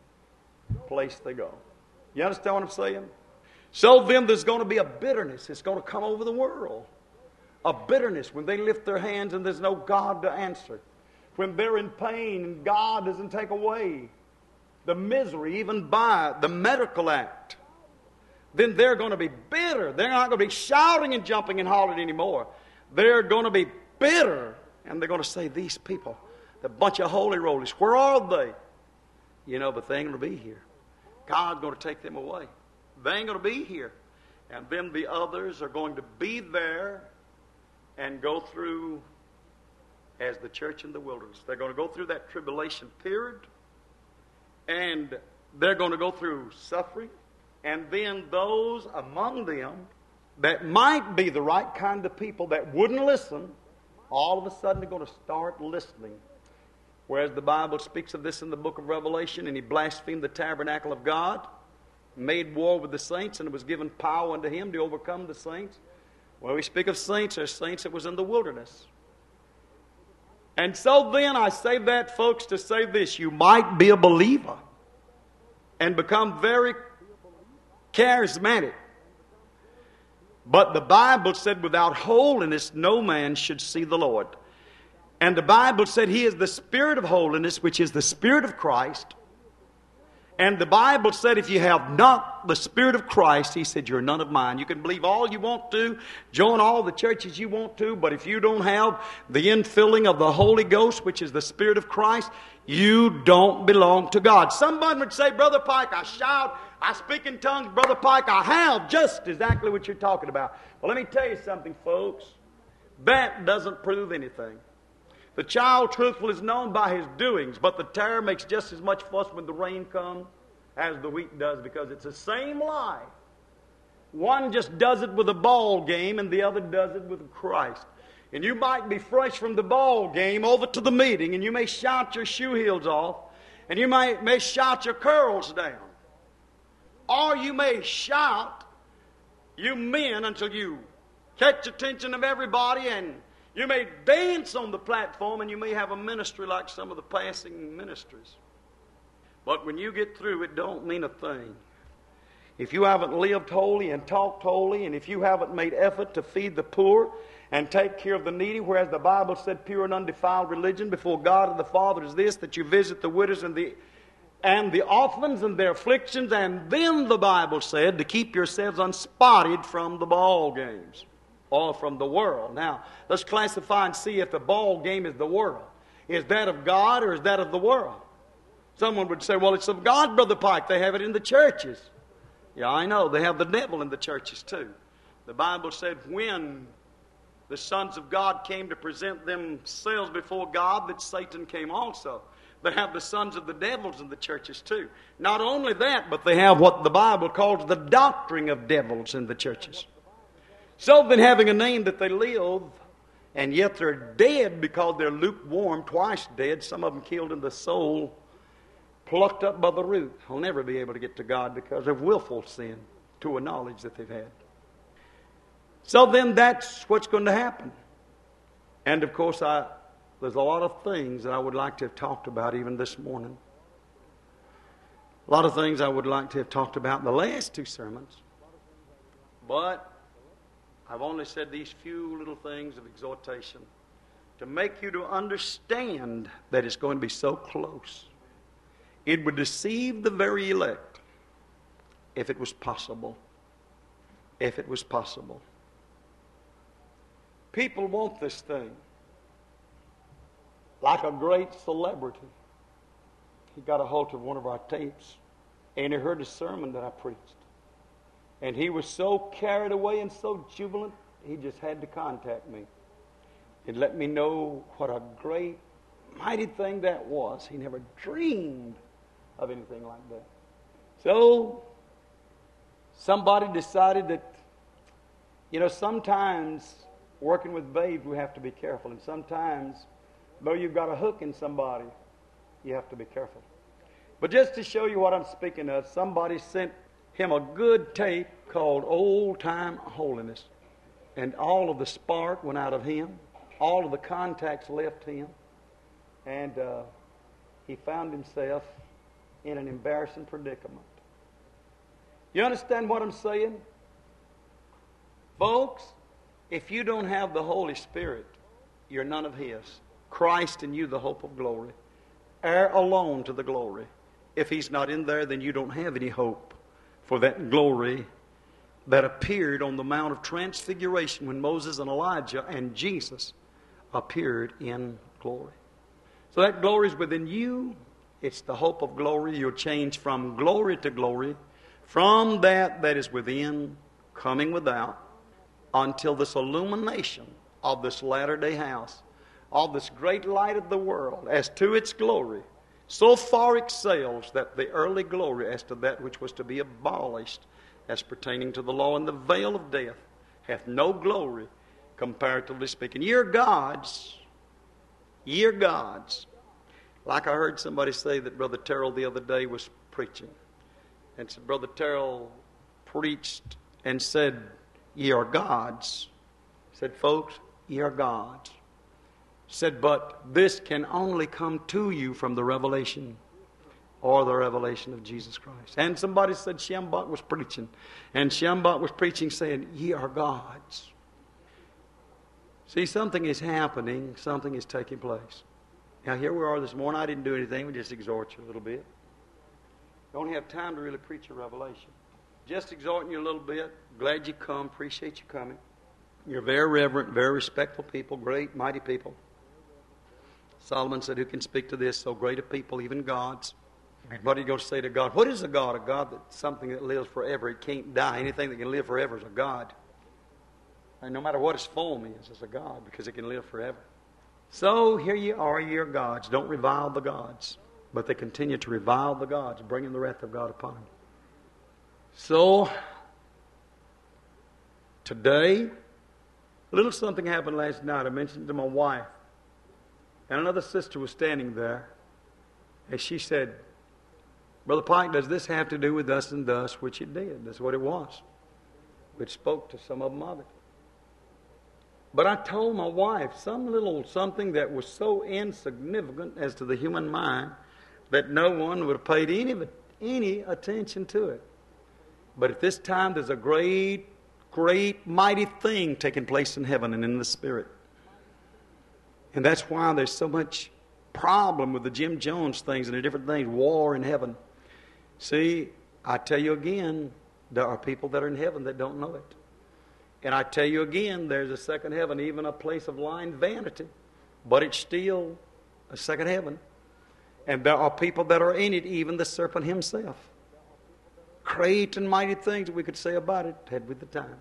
A: place they go. You understand what I'm saying? So then there's going to be a bitterness. It's going to come over the world. A bitterness when they lift their hands and there's no God to answer. When they're in pain and God doesn't take away the misery even by the medical act. Then they're going to be bitter. They're not going to be shouting and jumping and hollering anymore. They're going to be bitter. And they're going to say, these people, the bunch of holy rollers, where are they? You know, but they ain't going to be here. God's going to take them away. They ain't going to be here. And then the others are going to be there and go through as the church in the wilderness. They're going to go through that tribulation period. And they're going to go through suffering. And then those among them that might be the right kind of people that wouldn't listen, all of a sudden they're going to start listening. Whereas the Bible speaks of this in the book of Revelation, and he blasphemed the tabernacle of God, made war with the saints, and it was given power unto him to overcome the saints. When we speak of saints, there's saints that was in the wilderness. And so then I say that, folks, to say this. You might be a believer and become very charismatic. But the Bible said, without holiness no man should see the Lord. And the Bible said he is the Spirit of holiness, which is the Spirit of Christ. And the Bible said if you have not the Spirit of Christ, he said, you're none of mine. You can believe all you want to, join all the churches you want to, but if you don't have the infilling of the Holy Ghost, which is the Spirit of Christ, you don't belong to God. Somebody would say, Brother Pike, I shout, I speak in tongues. Brother Pike, I have just exactly what you're talking about. Well, let me tell you something, folks. That doesn't prove anything. The child, truthful, is known by his doings, but the tare makes just as much fuss when the rain comes as the wheat does, because it's the same life. One just does it with a ball game, and the other does it with Christ. And you might be fresh from the ball game over to the meeting, and you may shout your shoe heels off, and you may, may shout your curls down. Or you may shout, you men, until you catch the attention of everybody, and you may dance on the platform, and you may have a ministry like some of the passing ministries. But when you get through, it don't mean a thing. If you haven't lived holy and talked holy, and if you haven't made effort to feed the poor and take care of the needy, whereas the Bible said pure and undefiled religion before God and the Father is this, that you visit the widows and the and the orphans and their afflictions, and then the Bible said to keep yourselves unspotted from the ball games or from the world. Now, let's classify and see if the ball game is the world. Is that of God or is that of the world? Someone would say, well, it's of God, Brother Pike. They have it in the churches. Yeah, I know. They have the devil in the churches too. The Bible said when the sons of God came to present themselves before God, that Satan came also. They have the sons of the devils in the churches too. Not only that, but they have what the Bible calls the doctrine of devils in the churches. So then, having a name that they live, and yet they're dead because they're lukewarm, twice dead, some of them killed in the soul, plucked up by the root, will never be able to get to God because of willful sin to a knowledge that they've had. So then that's what's going to happen. And of course, I, there's a lot of things that I would like to have talked about even this morning. A lot of things I would like to have talked about in the last two sermons. But I've only said these few little things of exhortation to make you to understand that it's going to be so close. It would deceive the very elect if it was possible. If it was possible. People want this thing. Like a great celebrity. He got a hold of one of our tapes, and he heard a sermon that I preached. And he was so carried away and so jubilant, he just had to contact me and let me know what a great, mighty thing that was. He never dreamed of anything like that. So, somebody decided that, you know, sometimes working with babes we have to be careful. And sometimes, though you've got a hook in somebody, you have to be careful. But just to show you what I'm speaking of, somebody sent him a good tape called Old Time Holiness. And all of the spark went out of him. All of the contacts left him. And uh, he found himself in an embarrassing predicament. You understand what I'm saying? Folks, if you don't have the Holy Spirit, you're none of His. Christ in you, the hope of glory. Heir alone to the glory. If He's not in there, then you don't have any hope for that glory that appeared on the Mount of Transfiguration when Moses and Elijah and Jesus appeared in glory. So that glory is within you. It's the hope of glory. You'll change from glory to glory, from that that is within, coming without, until this illumination of this latter-day house, of this great light of the world, as to its glory, so far excels that the early glory as to that which was to be abolished as pertaining to the law, and the veil of death hath no glory, comparatively speaking. Ye are gods. Ye are gods. Like I heard somebody say that Brother Terrell the other day was preaching. And said, Brother Terrell preached and said, ye are gods. Said, folks, ye are gods. Said, but this can only come to you from the revelation or the revelation of Jesus Christ. And somebody said Shambach was preaching. And Shambach was preaching saying, ye are gods. See, something is happening. Something is taking place. Now, here we are this morning. I didn't do anything. We just exhort you a little bit. Don't have time to really preach a revelation. Just exhorting you a little bit. Glad you come. Appreciate you coming. You're very reverent, very respectful people, great, mighty people. Solomon said, who can speak to this? So great a people, even gods. What are you going to say to God? What is a God? A God that's something that lives forever. It can't die. Anything that can live forever is a God. And no matter what its form is, it's a God because it can live forever. So here you are, your gods. Don't revile the gods. But they continue to revile the gods, bringing the wrath of God upon them. So, today, a little something happened last night. I mentioned it to my wife. And another sister was standing there. And she said, Brother Pike, does this have to do with thus and thus? Which it did. That's what it was. Which spoke to some of them of it. But I told my wife some little something that was so insignificant as to the human mind that no one would have paid any, any attention to it. But at this time, there's a great, great, mighty thing taking place in heaven and in the Spirit. And that's why there's so much problem with the Jim Jones things and the different things, war in heaven. See, I tell you again, there are people that are in heaven that don't know it. And I tell you again, there's a second heaven, even a place of lying vanity. But it's still a second heaven. And there are people that are in it, even the serpent himself. Great and mighty things we could say about it, had we the time.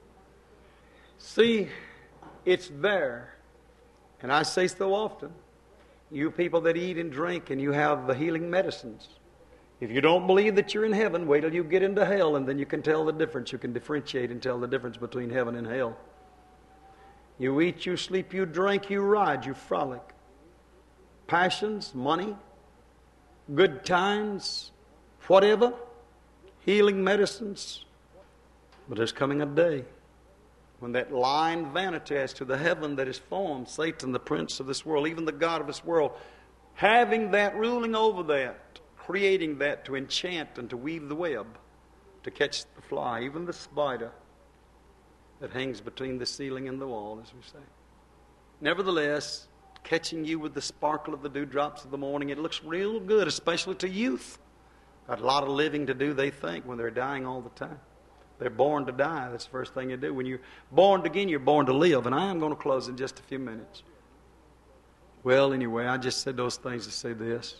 A: See, it's there. And I say so often, you people that eat and drink and you have the healing medicines, if you don't believe that you're in heaven, wait till you get into hell and then you can tell the difference. You can differentiate and tell the difference between heaven and hell. You eat, you sleep, you drink, you ride, you frolic. Passions, money, good times, whatever, healing medicines. But there's coming a day when that lying vanity as to the heaven that is formed, Satan, the prince of this world, even the God of this world, having that, ruling over that, creating that to enchant and to weave the web, to catch the fly, even the spider that hangs between the ceiling and the wall, as we say. Nevertheless, catching you with the sparkle of the dewdrops of the morning, it looks real good, especially to youth. Got a lot of living to do, they think, when they're dying all the time. They're born to die. That's the first thing you do. When you're born again, you're born to live. And I am going to close in just a few minutes. Well, anyway, I just said those things to say this.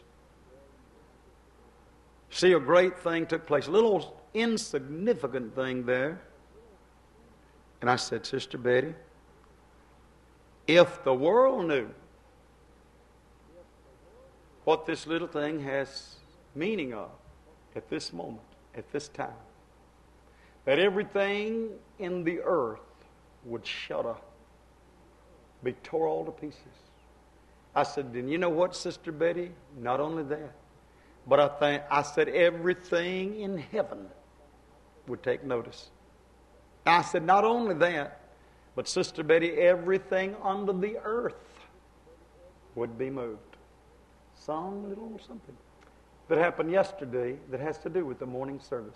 A: See, a great thing took place. A little insignificant thing there. And I said, Sister Betty, if the world knew what this little thing has meaning of at this moment, at this time, that everything in the earth would shudder, be tore all to pieces. I said, then you know what, Sister Betty? Not only that, but I think I said everything in heaven would take notice. I said not only that, but Sister Betty, everything under the earth would be moved. Some little something that happened yesterday that has to do with the morning service.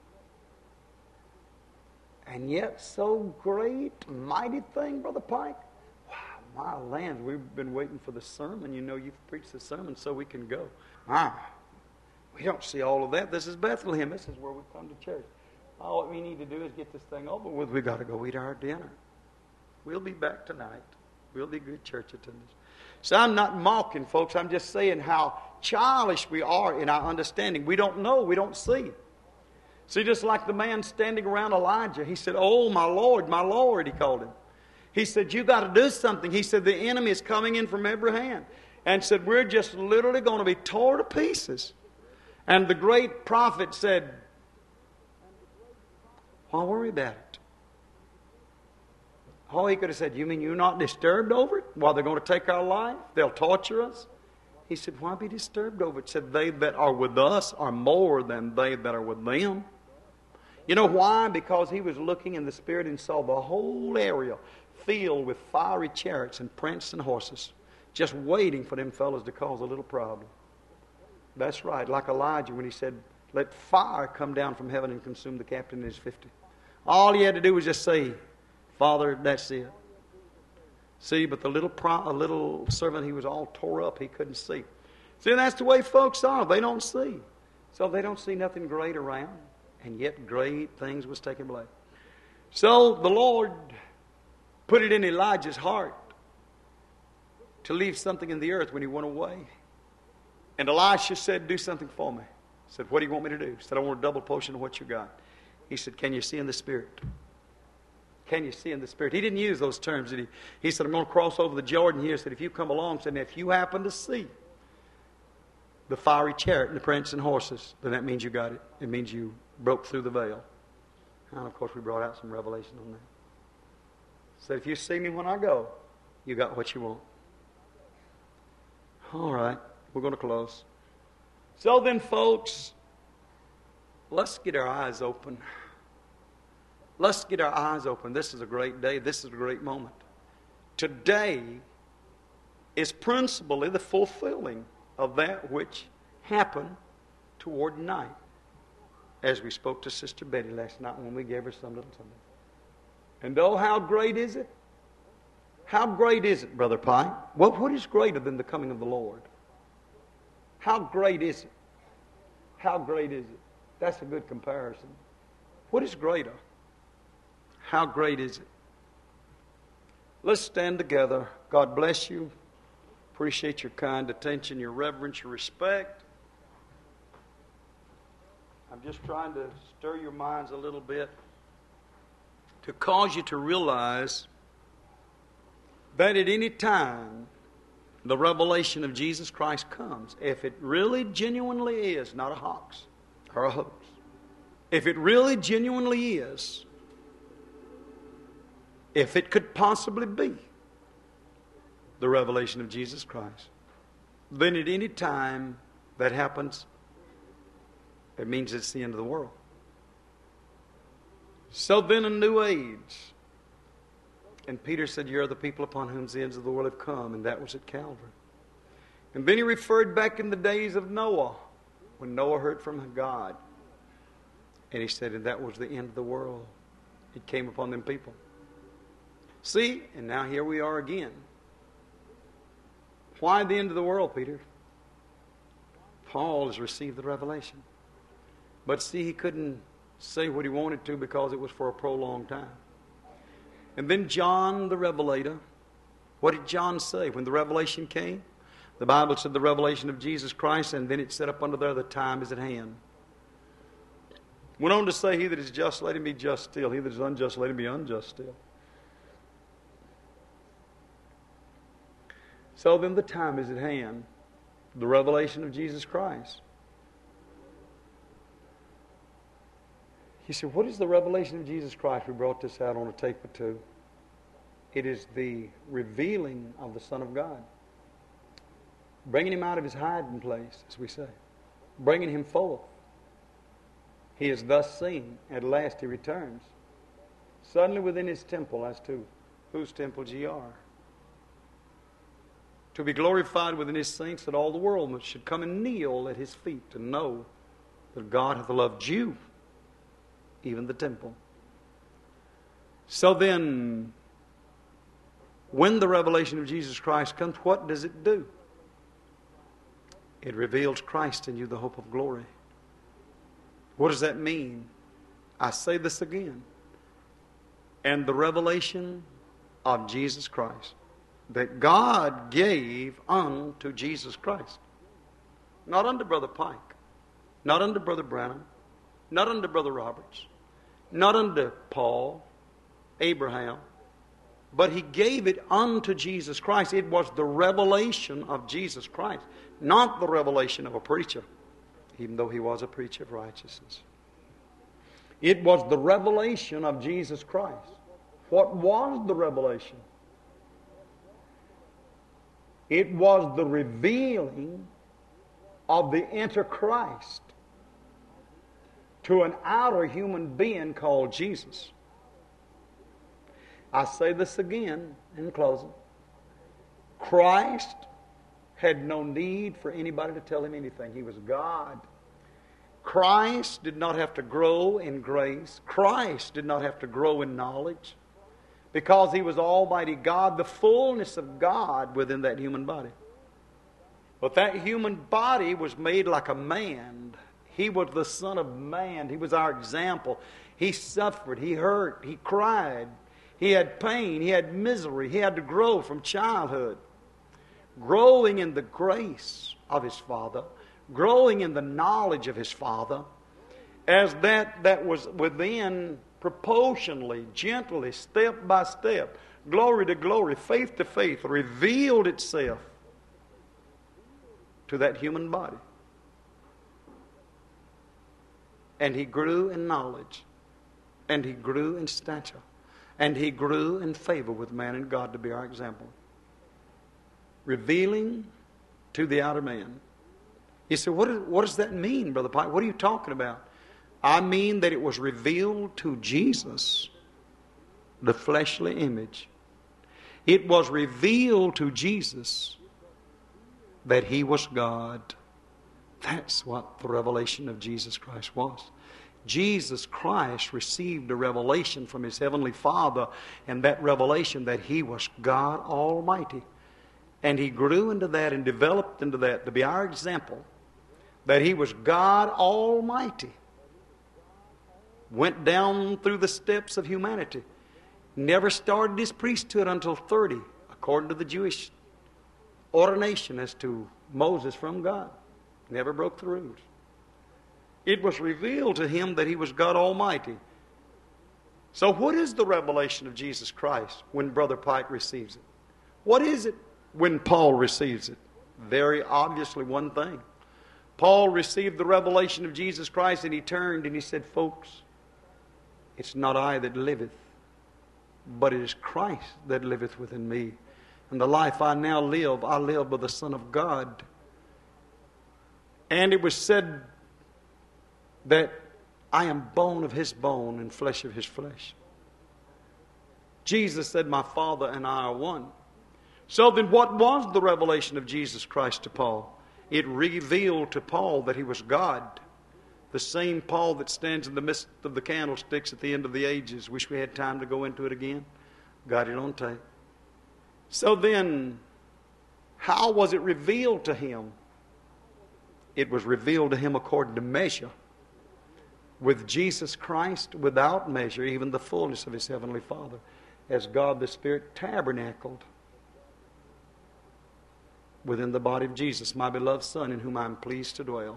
A: And yet so great, mighty thing, Brother Pike. Wow, my lands, we've been waiting for the sermon. You know, you've preached the sermon so we can go. Ah, we don't see all of that. This is Bethlehem. This is where we come to church. All what we need to do is get this thing over with. We've got to go eat our dinner. We'll be back tonight. We'll be good church attendants. So I'm not mocking, folks. I'm just saying how childish we are in our understanding. We don't know. We don't see. See, just like the man standing around Elijah, he said, oh, my Lord, my Lord, he called him. He said, you got to do something. He said, the enemy is coming in from every hand. And said, we're just literally going to be torn to pieces. And the great prophet said, why worry about it? Oh, he could have said, you mean you're not disturbed over it? While they're going to take our life? They'll torture us? He said, why be disturbed over it? He said, they that are with us are more than they that are with them. You know why? Because he was looking in the Spirit and saw the whole area filled with fiery chariots and prancing horses, just waiting for them fellows to cause a little problem. That's right, like Elijah when he said, let fire come down from heaven and consume the captain and his fifty. All he had to do was just say, Father, that's it. See, but the little pro- a little servant, he was all tore up. He couldn't see. See, that's the way folks are. They don't see. So they don't see nothing great around. And yet great things was taking place. So the Lord put it in Elijah's heart to leave something in the earth when he went away. And Elisha said, do something for me. He said, what do you want me to do? He said, I want a double portion of what you got. He said, can you see in the Spirit? can you see in the Spirit? He didn't use those terms, did he? He said, I'm going to cross over the Jordan here. He said, if you come along, said, if you happen to see the fiery chariot and the prancing horses, then that means you got it. It means you broke through the veil. And of course, we brought out some revelation on that. Said, if you see me when I go, you got what you want. All right, we're going to close. So then, folks, let's get our eyes open. Let's get our eyes open. This is a great day. This is a great moment. Today is principally the fulfilling of that which happened toward night, as we spoke to Sister Betty last night when we gave her some little something. And oh, how great is it? How great is it, Brother Pike? What, what is greater than the coming of the Lord? How great is it? How great is it? That's a good comparison. What is greater? How great is it? Let's stand together. God bless you. Appreciate your kind attention, your reverence, your respect. I'm just trying to stir your minds a little bit to cause you to realize that at any time the revelation of Jesus Christ comes, if it really genuinely is not a hoax or a hoax, if it really genuinely is, if it could possibly be the revelation of Jesus Christ, then at any time that happens, it means it's the end of the world. So then a new age. And Peter said, you're the people upon whom the ends of the world have come. And that was at Calvary. And then he referred back in the days of Noah, when Noah heard from God. And he said, and that was the end of the world. It came upon them people. See, and now here we are again. Why the end of the world, Peter? Paul has received the revelation. But see, he couldn't say what he wanted to because it was for a prolonged time. And then John the Revelator, what did John say when the revelation came? The Bible said the revelation of Jesus Christ, and then it said up under there, the time is at hand. Went on to say, he that is just, let him be just still. He that is unjust, let him be unjust still. So then the time is at hand. The revelation of Jesus Christ. He said, what is the revelation of Jesus Christ? We brought this out on a tape or two. It is the revealing of the Son of God. Bringing him out of his hiding place, as we say. Bringing him forth. He is thus seen. At last he returns. Suddenly within his temple, as to whose temples ye are. To be glorified within his saints, that all the world should come and kneel at his feet to know that God hath loved you, even the temple. So then, when the revelation of Jesus Christ comes, what does it do? It reveals Christ in you, the hope of glory. What does that mean? I say this again. And the revelation of Jesus Christ that God gave unto Jesus Christ. Not unto Brother Pike. Not unto Brother Branham. Not unto Brother Roberts. Not unto Paul, Abraham. But he gave it unto Jesus Christ. It was the revelation of Jesus Christ. Not the revelation of a preacher, even though he was a preacher of righteousness. It was the revelation of Jesus Christ. What was the revelation? It was the revealing of the Antichrist to an outer human being called Jesus. I say this again in closing. Christ had no need for anybody to tell him anything. He was God. Christ did not have to grow in grace. Christ did not have to grow in knowledge. Because he was Almighty God, the fullness of God within that human body. But that human body was made like a man. He was the Son of Man. He was our example. He suffered. He hurt. He cried. He had pain. He had misery. He had to grow from childhood. Growing in the grace of his Father. Growing in the knowledge of his Father. As that that was within proportionally, gently, step by step, glory to glory, faith to faith, revealed itself to that human body. And he grew in knowledge, and he grew in stature, and he grew in favor with man and God to be our example. Revealing to the outer man. You say, what, is, what does that mean, Brother Pike? What are you talking about? I mean that it was revealed to Jesus, the fleshly image. It was revealed to Jesus that he was God. That's what the revelation of Jesus Christ was. Jesus Christ received a revelation from his heavenly Father, and that revelation that he was God Almighty. And he grew into that and developed into that to be our example, that he was God Almighty. Went down through the steps of humanity. Never started his priesthood until thirty, according to the Jewish ordination as to Moses from God. Never broke the rules. It was revealed to him that he was God Almighty. So what is the revelation of Jesus Christ when Brother Pike receives it? What is it when Paul receives it? Very obviously one thing. Paul received the revelation of Jesus Christ, and he turned and he said, folks, it's not I that liveth, but it is Christ that liveth within me. And the life I now live, I live by the Son of God. And it was said that I am bone of his bone and flesh of his flesh. Jesus said, my Father and I are one. So then what was the revelation of Jesus Christ to Paul? It revealed to Paul that he was God. The same Paul that stands in the midst of the candlesticks at the end of the ages. Wish we had time to go into it again. Got it on tape. So then, how was it revealed to him? It was revealed to him according to measure. With Jesus Christ, without measure, even the fullness of his heavenly Father, as God the Spirit tabernacled within the body of Jesus, my beloved Son, in whom I am pleased to dwell.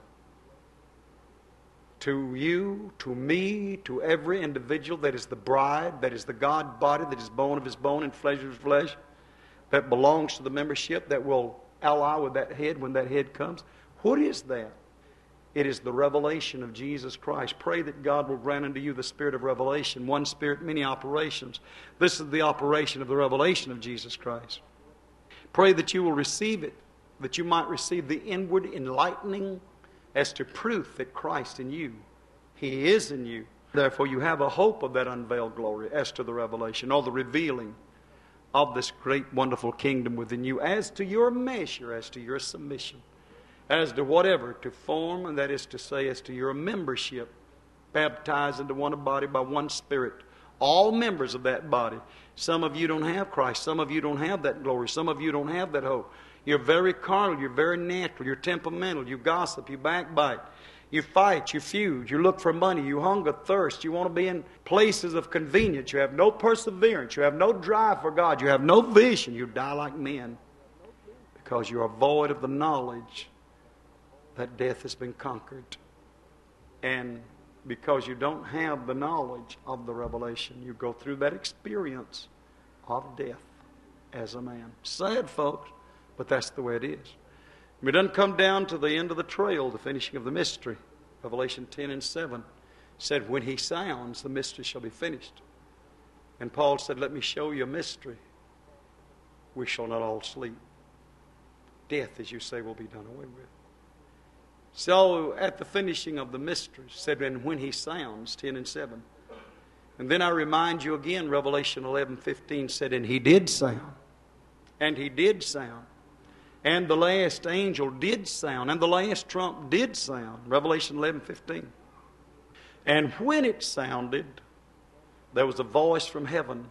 A: To you, to me, to every individual that is the bride, that is the God body, that is bone of his bone and flesh of his flesh, that belongs to the membership, that will ally with that head when that head comes. What is that? It is the revelation of Jesus Christ. Pray that God will grant unto you the spirit of revelation. One spirit, many operations. This is the operation of the revelation of Jesus Christ. Pray that you will receive it, that you might receive the inward enlightening as to proof that Christ in you, he is in you. Therefore you have a hope of that unveiled glory as to the revelation or the revealing of this great wonderful kingdom within you, as to your measure, as to your submission, as to whatever to form, and that is to say, as to your membership, baptized into one body by one Spirit, all members of that body. Some of you don't have Christ. Some of you don't have that glory. Some of you don't have that hope. You're very carnal. You're very natural. You're temperamental. You gossip. You backbite. You fight. You feud. You look for money. You hunger, thirst. You want to be in places of convenience. You have no perseverance. You have no drive for God. You have no vision. You die like men because you are void of the knowledge that death has been conquered. And because you don't have the knowledge of the revelation, you go through that experience of death as a man. Sad, folks, but that's the way it is. We done come down to the end of the trail, the finishing of the mystery. Revelation ten and seven said, when he sounds, the mystery shall be finished. And Paul said, let me show you a mystery. We shall not all sleep. Death, as you say, will be done away with. So at the finishing of the mystery, said, and when he sounds, ten and seven. And then I remind you again, Revelation eleven fifteen said, and he did sound. And he did sound. And the last angel did sound. And the last trump did sound. Revelation eleven fifteen. And when it sounded, there was a voice from heaven.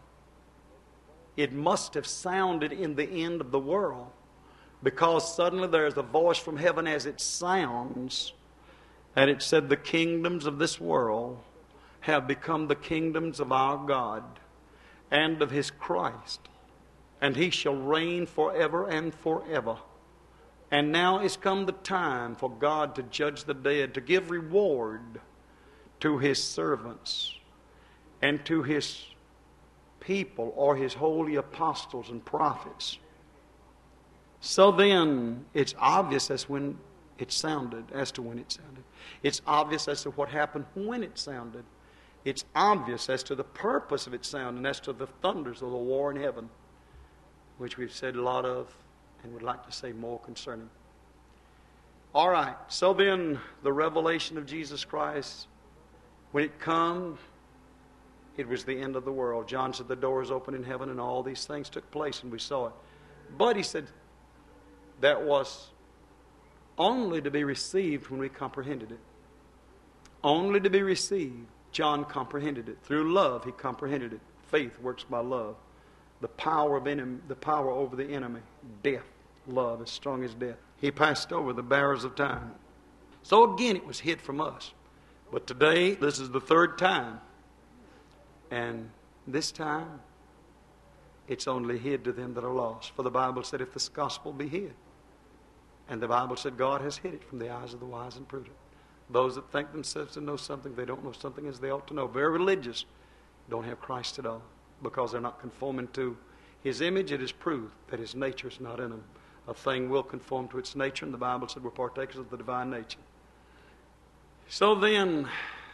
A: It must have sounded in the end of the world, because suddenly there's a voice from heaven as it sounds, and it said, the kingdoms of this world have become the kingdoms of our God and of his Christ, and he shall reign forever and forever. And now is come the time for God to judge the dead, to give reward to his servants. and to His people or His holy apostles and prophets. So then, it's obvious as when it sounded, as to when it sounded. It's obvious as to what happened when it sounded. It's obvious as to the purpose of its sound and as to the thunders of the war in heaven, which we've said a lot of and would like to say more concerning. All right, so then the revelation of Jesus Christ, when it come, it was the end of the world. John said the doors opened in heaven and all these things took place and we saw it. But he said that was only to be received when we comprehended it. Only to be received. John comprehended it. Through love, he comprehended it. Faith works by love. The power of enemy, the power over the enemy, death, love, as strong as death. He passed over the barriers of time. So again, it was hid from us. But today, this is the third time. And this time, it's only hid to them that are lost. For the Bible said, if this gospel be hid. And the Bible said, God has hid it from the eyes of the wise and prudent. Those that think themselves to know something, they don't know something as they ought to know. Very religious, don't have Christ at all. Because they're not conforming to His image. It is proved that His nature is not in them. A thing will conform to its nature, and the Bible said we're partakers of the divine nature. So then,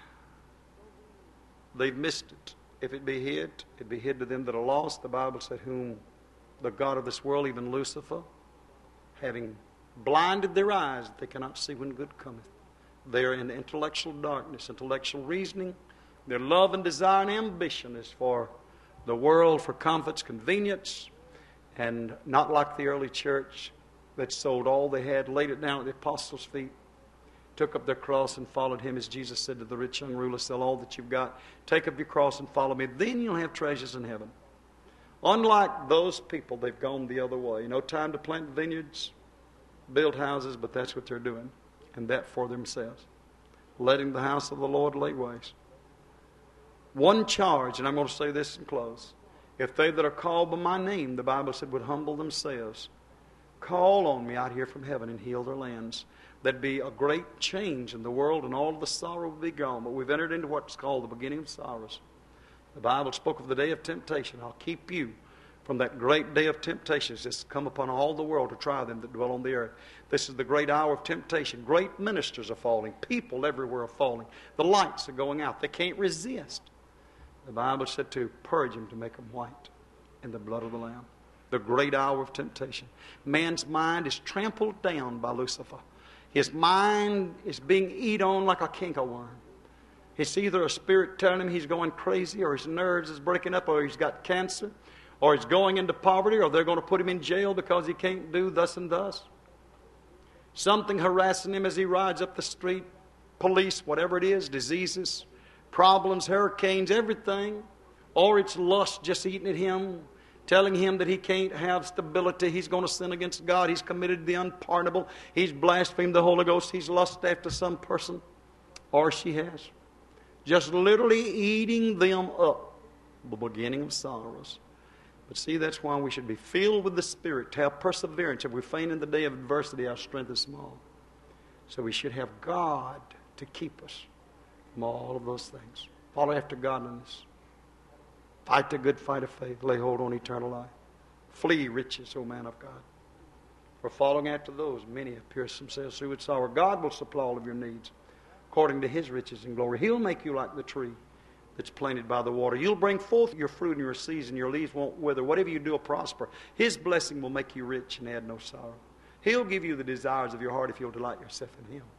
A: they've missed it. If it be hid, it be hid to them that are lost. The Bible said, whom the God of this world, even Lucifer, having blinded their eyes, that they cannot see when good cometh. They are in intellectual darkness, intellectual reasoning. Their love and desire and ambition is for the world, for comforts, convenience, and not like the early church that sold all they had, laid it down at the apostles' feet, took up their cross and followed Him, as Jesus said to the rich young ruler, sell all that you've got, take up your cross and follow me, then you'll have treasures in heaven. Unlike those people, they've gone the other way. No time to plant vineyards, build houses, but that's what they're doing, and that for themselves, letting the house of the Lord lay waste. One charge, and I'm going to say this and close. If they that are called by my name, the Bible said, would humble themselves, call on me out here from heaven and heal their lands, there'd be a great change in the world and all of the sorrow would be gone. But we've entered into what's called the beginning of sorrows. The Bible spoke of the day of temptation. I'll keep you from that great day of temptation that's come upon all the world to try them that dwell on the earth. This is the great hour of temptation. Great ministers are falling. People everywhere are falling. The lights are going out. They can't resist. The Bible said to purge them, to make them white in the blood of the Lamb. The great hour of temptation. Man's mind is trampled down by Lucifer. His mind is being eat on like a cankerworm. It's either a spirit telling him he's going crazy, or his nerves is breaking up, or he's got cancer, or he's going into poverty, or they're going to put him in jail because he can't do thus and thus. Something harassing him as he rides up the street. Police, whatever it is, diseases, problems, hurricanes, everything. Or it's lust just eating at him, telling him that he can't have stability. He's going to sin against God. He's committed the unpardonable. He's blasphemed the Holy Ghost. He's lust after some person, or she has. Just literally eating them up. The beginning of sorrows. But see, that's why we should be filled with the Spirit, to have perseverance. If we faint in the day of adversity, our strength is small. So we should have God to keep us from all of those things. Follow after godliness. Fight the good fight of faith. Lay hold on eternal life. Flee riches, O man of God. For following after those, many have pierced themselves through with sorrow. God will supply all of your needs according to His riches and glory. He'll make you like the tree that's planted by the water. You'll bring forth your fruit in your season. Your leaves won't wither. Whatever you do will prosper. His blessing will make you rich and add no sorrow. He'll give you the desires of your heart if you'll delight yourself in Him.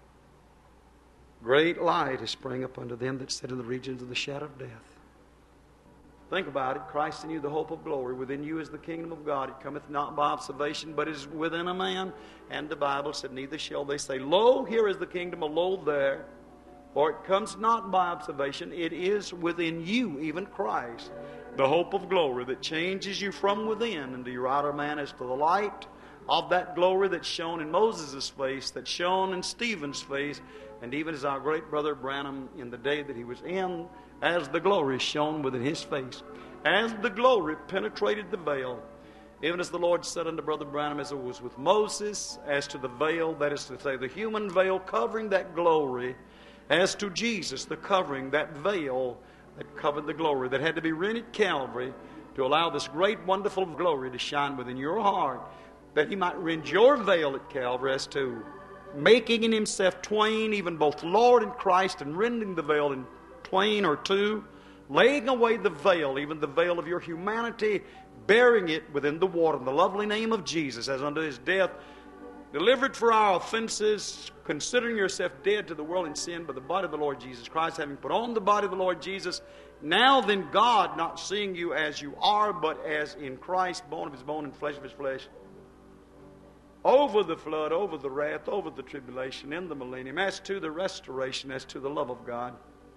A: Great light is spring up unto them that sit in the regions of the shadow of death. Think about it. Christ in you, the hope of glory. Within you is the kingdom of God. It cometh not by observation, but is within a man. And the Bible said, neither shall they say, lo, here is the kingdom, or lo, there. For it comes not by observation. It is within you, even Christ, the hope of glory that changes you from within into your outer man as to the light of that glory that shone in Moses' face, that shone in Stephen's face, and even as our great brother Branham in the day that he was in, as the glory shone within his face, as the glory penetrated the veil, even as the Lord said unto Brother Branham, as it was with Moses, as to the veil, that is to say, the human veil covering that glory, as to Jesus, the covering, that veil that covered the glory, that had to be rent at Calvary to allow this great, wonderful glory to shine within your heart, that he might rend your veil at Calvary as to making in himself twain, even both Lord and Christ, and rending the veil in twain or two, laying away the veil, even the veil of your humanity, bearing it within the water in the lovely name of Jesus, as unto his death, delivered for our offenses, considering yourself dead to the world and sin by the body of the Lord Jesus Christ, having put on the body of the Lord Jesus. Now then God, not seeing you as you are, but as in Christ, bone of his bone and flesh of his flesh, over the flood, over the wrath, over the tribulation, in the millennium, as to the restoration, as to the love of God.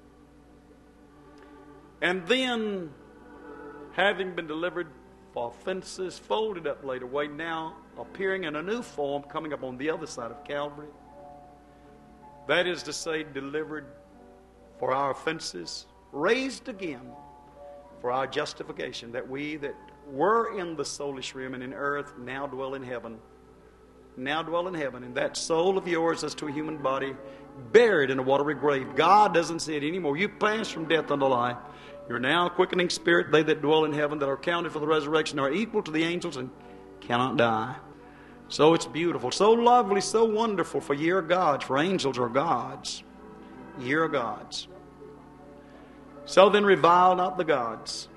A: And then, having been delivered for offenses, folded up, laid away, now appearing in a new form, coming up on the other side of Calvary. That is to say, delivered for our offenses, raised again for our justification, that we that were in the soulish realm and in earth now dwell in heaven. Now dwell in heaven. And that soul of yours, as to a human body, buried in a watery grave. God doesn't see it anymore. You passed from death unto life. You're now a quickening spirit. They that dwell in heaven, that are counted for the resurrection, are equal to the angels and cannot die. So it's beautiful, so lovely, so wonderful, for ye are gods, for angels are gods. Ye are gods. So then revile not the gods.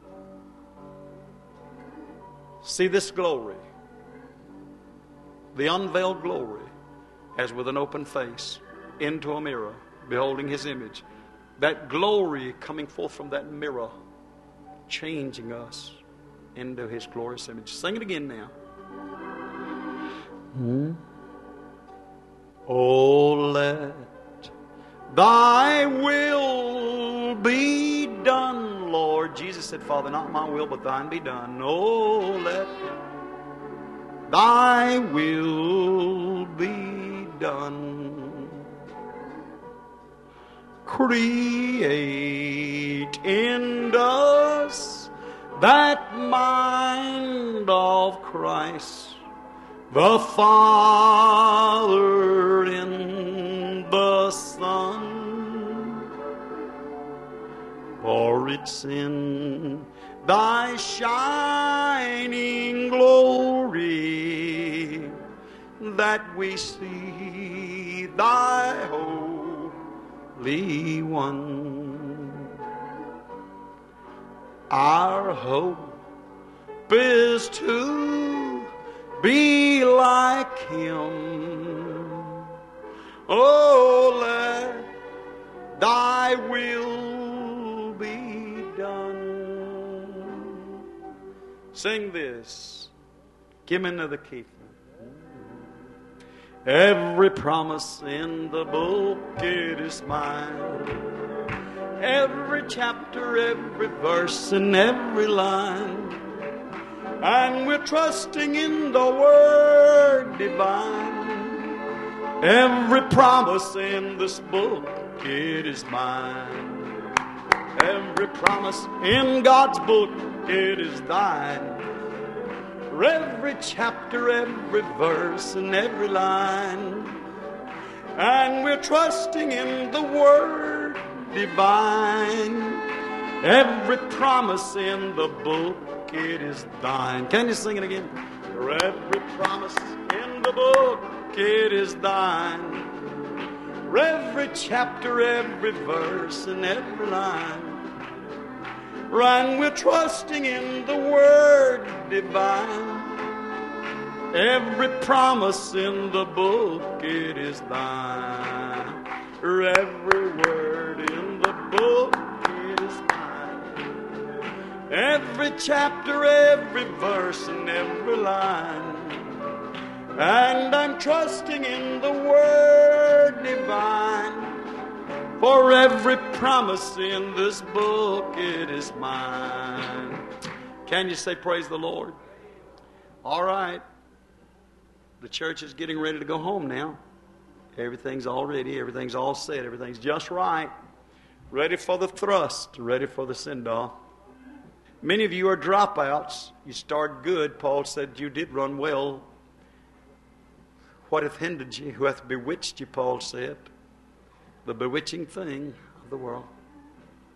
A: See this glory, the unveiled glory, as with an open face, into a mirror, beholding his image. That glory coming forth from that mirror, changing us into his glorious image. Sing it again now. Hmm? Oh, let thy will be done, Lord. Jesus said, Father, not my will, but thine be done. Oh, let thy will be done. Create in us that mind of Christ, the Father in the Son. For it's in thy shining glory that we see thy Holy One. Our hope is to be like him. Oh, let thy will be done. Sing this. Give me another key. Every promise in the book, it is mine. Every chapter, every verse, and every line. And we're trusting in the Word divine. Every promise in this book, it is mine. Every promise in God's book, it is thine. Every chapter, every verse, and every line. And we're trusting in the Word divine. Every promise in the book, it is thine. Can you sing it again? For every promise in the book, it is thine. For every chapter, every verse, and every line. And we're trusting in the Word divine. Every promise in the book, it is thine. Every word in the book, it is thine. Every chapter, every verse, and every line. And I'm trusting in the Word divine. For every promise in this book, it is mine. Can you say praise the Lord? All right. The church is getting ready to go home now. Everything's all ready. Everything's all set. Everything's just right. Ready for the thrust. Ready for the send-off. Many of you are dropouts. You started good. Paul said you did run well. What hath hindered you? Who hath bewitched you? Paul said. The bewitching thing of the world.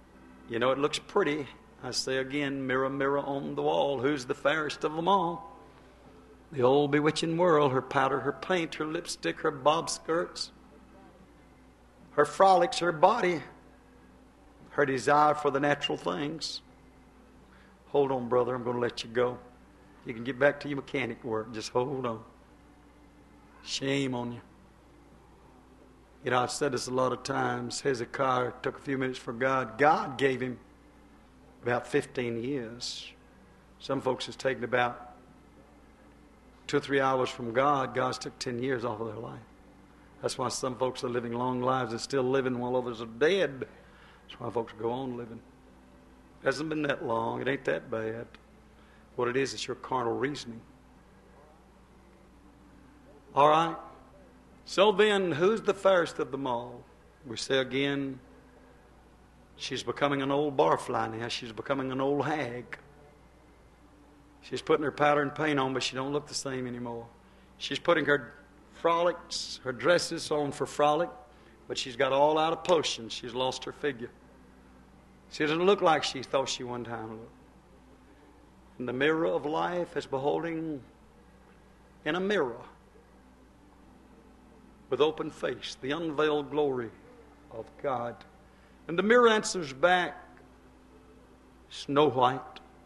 A: You know, it looks pretty. I say again, mirror, mirror on the wall, who's the fairest of them all? The old bewitching world, her powder, her paint, her lipstick, her bob skirts, her frolics, her body, her desire for the natural things. Hold on, brother, I'm going to let you go. You can get back to your mechanic work. Just hold on. Shame on you. You know, I've said this a lot of times. Hezekiah took a few minutes for God. God gave him about fifteen years. Some folks has taken about two or three hours from God. God's took ten years off of their life. That's why some folks are living long lives and still living while others are dead. That's why folks go on living. It hasn't been that long. It ain't that bad. What it is, it's your carnal reasoning. All right. So then, who's the fairest of them all? We say again, she's becoming an old barfly now. She's becoming an old hag. She's putting her powder and paint on, but she don't look the same anymore. She's putting her frolics, her dresses on for frolic, but she's got all out of potion. She's lost her figure. She doesn't look like she thought she one time looked. And the mirror of life is beholding in a mirror with open face the unveiled glory of God. And the mirror answers back, Snow White.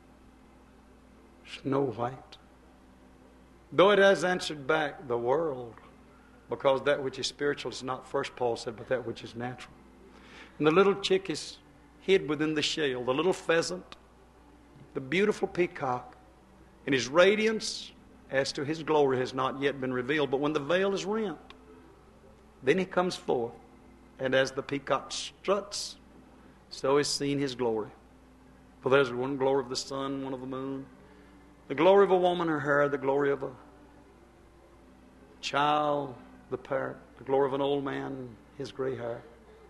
A: Snow White. Though it has answered back the world, because that which is spiritual is not, first Paul said, but that which is natural. And the little chick is hid within the shell, the little pheasant, the beautiful peacock, and his radiance as to his glory has not yet been revealed. But when the veil is rent, then he comes forth, and as the peacock struts, so is seen his glory. For there's one glory of the sun, one of the moon, the glory of a woman, her hair, the glory of a child, the parrot, the glory of an old man, his gray hair.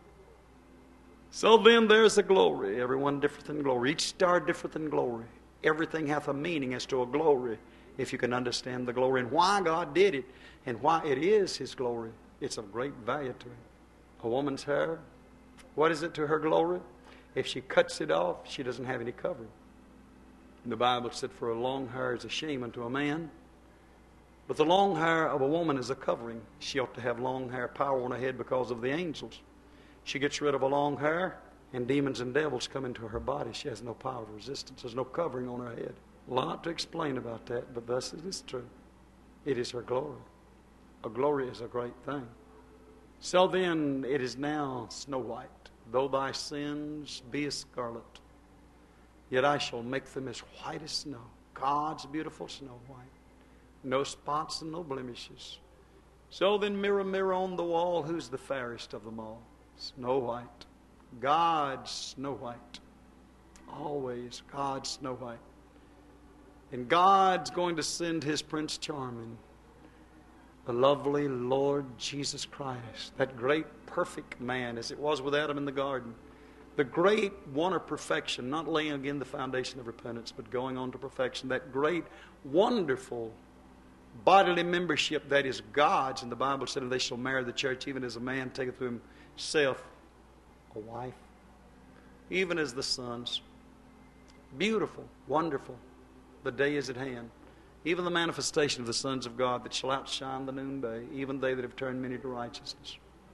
A: So then there's a glory, everyone different in glory, each star different in glory. Everything hath a meaning as to a glory, if you can understand the glory and why God did it and why it is his glory. It's of great value to him. A woman's hair, what is it to her glory? If she cuts it off, she doesn't have any covering. The Bible said, for a long hair is a shame unto a man, but the long hair of a woman is a covering. She ought to have long hair, power on her head because of the angels. She gets rid of a long hair, and demons and devils come into her body. She has no power of resistance. There's no covering on her head. A lot to explain about that, but thus it is true. It is her glory. A glory is a great thing. So then it is now snow white. Though thy sins be as scarlet, yet I shall make them as white as snow. God's beautiful snow white. No spots and no blemishes. So then, mirror, mirror on the wall, who's the fairest of them all? Snow white. God's snow white. Always God's snow white. And God's going to send his Prince Charming, the lovely Lord Jesus Christ, that great perfect man, as it was with Adam in the garden. The great one of perfection, not laying again the foundation of repentance, but going on to perfection. That great, wonderful bodily membership that is God's. And the Bible said, they shall marry the church, even as a man taketh to himself a wife, even as the sons. Beautiful, wonderful. The day is at hand. Even the manifestation of the sons of God that shall outshine the noonday, even they that have turned many to righteousness.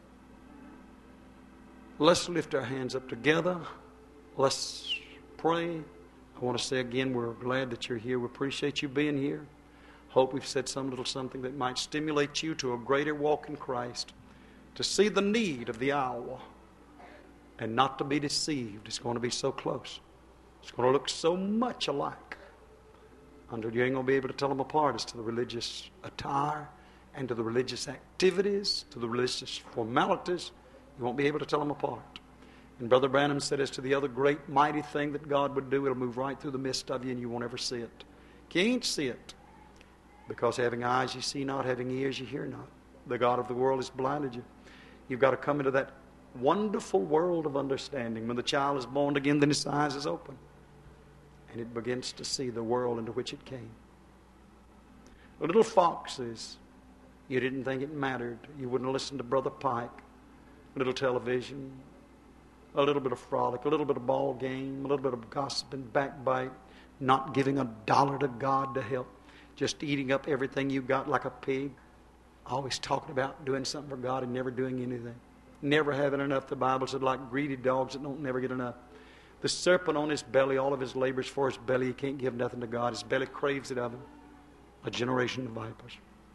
A: Let's lift our hands up together. Let's pray. I want to say again, we're glad that you're here. We appreciate you being here. Hope we've said some little something that might stimulate you to a greater walk in Christ, to see the need of the hour and not to be deceived. It's going to be so close. It's going to look so much alike. Under you ain't going to be able to tell them apart as to the religious attire and to the religious activities, to the religious formalities. You won't be able to tell them apart. And Brother Branham said, as to the other great mighty thing that God would do, it'll move right through the midst of you and you won't ever see it. You can't see it. Because having eyes you see not, having ears you hear not. The God of the world has blinded you. You've got to come into that wonderful world of understanding. When the child is born again, then his eyes is open. And it begins to see the world into which it came. The little foxes, you didn't think it mattered. You wouldn't listen to Brother Pike. Little television. a little bit of frolic, a little bit of ball game, a little bit of gossip and backbite, not giving a dollar to God to help, just eating up everything you got like a pig, always talking about doing something for God and never doing anything. Never having enough. The Bible said, like greedy dogs that don't never get enough. The serpent on his belly, all of his labors for his belly, he can't give nothing to God. His belly craves it of him. A generation of vipers.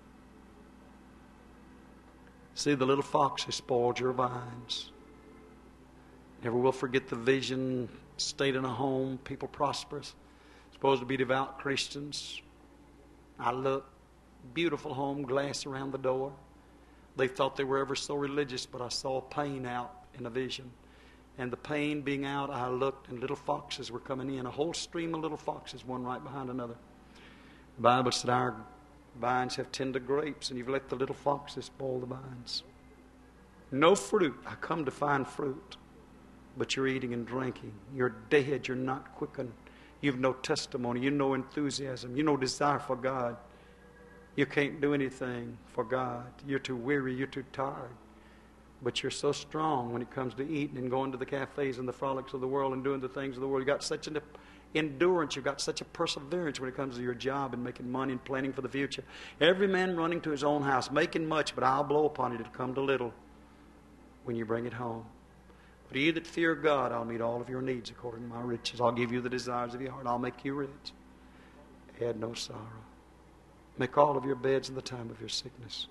A: See, the little foxes spoiled your vines. Never will forget the vision. Stayed in a home, people prosperous, supposed to be devout Christians. I looked, beautiful home, glass around the door. They thought they were ever so religious, but I saw pain out in a vision. And the pain being out, I looked, and little foxes were coming in, a whole stream of little foxes, one right behind another. The Bible said our vines have tender grapes, and you've let the little foxes spoil the vines. No fruit. I come to find fruit. But you're eating and drinking. You're dead. You're not quickened. You've no testimony. You have no enthusiasm. You have no desire for God. You can't do anything for God. You're too weary. You're too tired. But you're so strong when it comes to eating and going to the cafes and the frolics of the world and doing the things of the world. You've got such an endurance. You've got such a perseverance when it comes to your job and making money and planning for the future. Every man running to his own house, making much, but I'll blow upon it. It'll come to little when you bring it home. But ye that fear God, I'll meet all of your needs according to my riches. I'll give you the desires of your heart. I'll make you rich. Add no sorrow. Make all of your beds in the time of your sickness.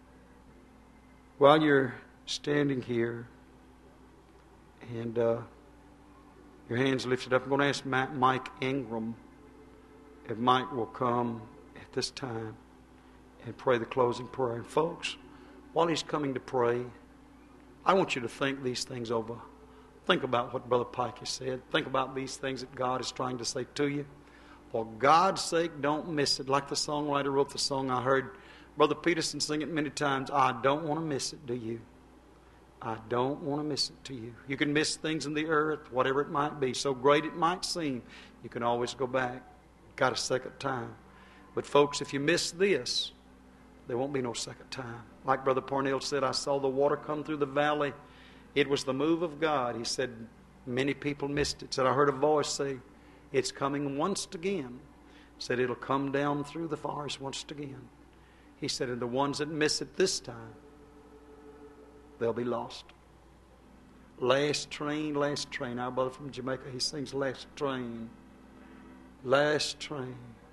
A: While you're standing here and uh, your hands lifted up, I'm going to ask Mike Ingram if Mike will come at this time and pray the closing prayer. And folks, while he's coming to pray, I want you to think these things over. Think about what Brother Pike has said. Think about these things that God is trying to say to you. For God's sake, don't miss it. Like the songwriter wrote the song, I heard Brother Peterson sing it many times. I don't want to miss it, do you? I don't want to miss it to you. You can miss things in the earth, whatever it might be. So great it might seem, you can always go back. Got a second time. But folks, if you miss this, there won't be no second time. Like Brother Parnell said, I saw the water come through the valley. It was the move of God. He said, many people missed it. Said, I heard a voice say, it's coming once again. Said, it'll come down through the forest once again. He said, and the ones that miss it this time, they'll be lost. Last train, last train. Our brother from Jamaica, he sings last train. Last train.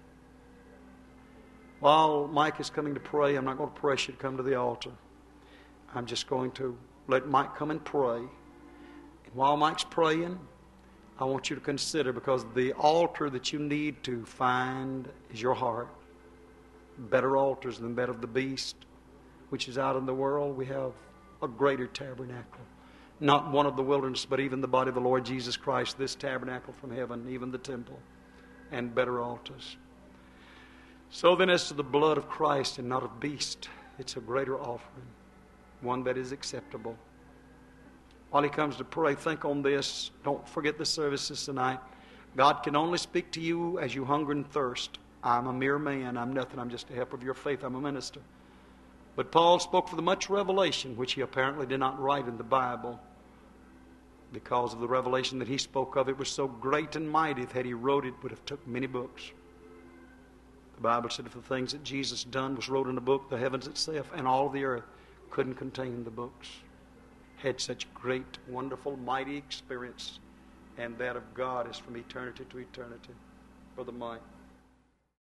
A: While Mike is coming to pray, I'm not going to press you to come to the altar. I'm just going to let Mike come and pray. And while Mike's praying, I want you to consider, because the altar that you need to find is your heart. Better altars than that of the beast, which is out in the world. We have a greater tabernacle. Not one of the wilderness, but even the body of the Lord Jesus Christ, this tabernacle from heaven, even the temple, and better altars. So then, as to the blood of Christ and not of beast, it's a greater offering, one that is acceptable. While he comes to pray, think on this. Don't forget the services tonight. God can only speak to you as you hunger and thirst. I'm a mere man. I'm nothing. I'm just a helper of your faith. I'm a minister. But Paul spoke for the much revelation, which he apparently did not write in the Bible. Because of the revelation that he spoke of, it was so great and mighty that had he wrote it, it would have took many books. The Bible said if the things that Jesus done was wrote in a book, the heavens itself and all of the earth couldn't contain the books. Had such great, wonderful, mighty experience, and that of God is from eternity to eternity. Brother Mike.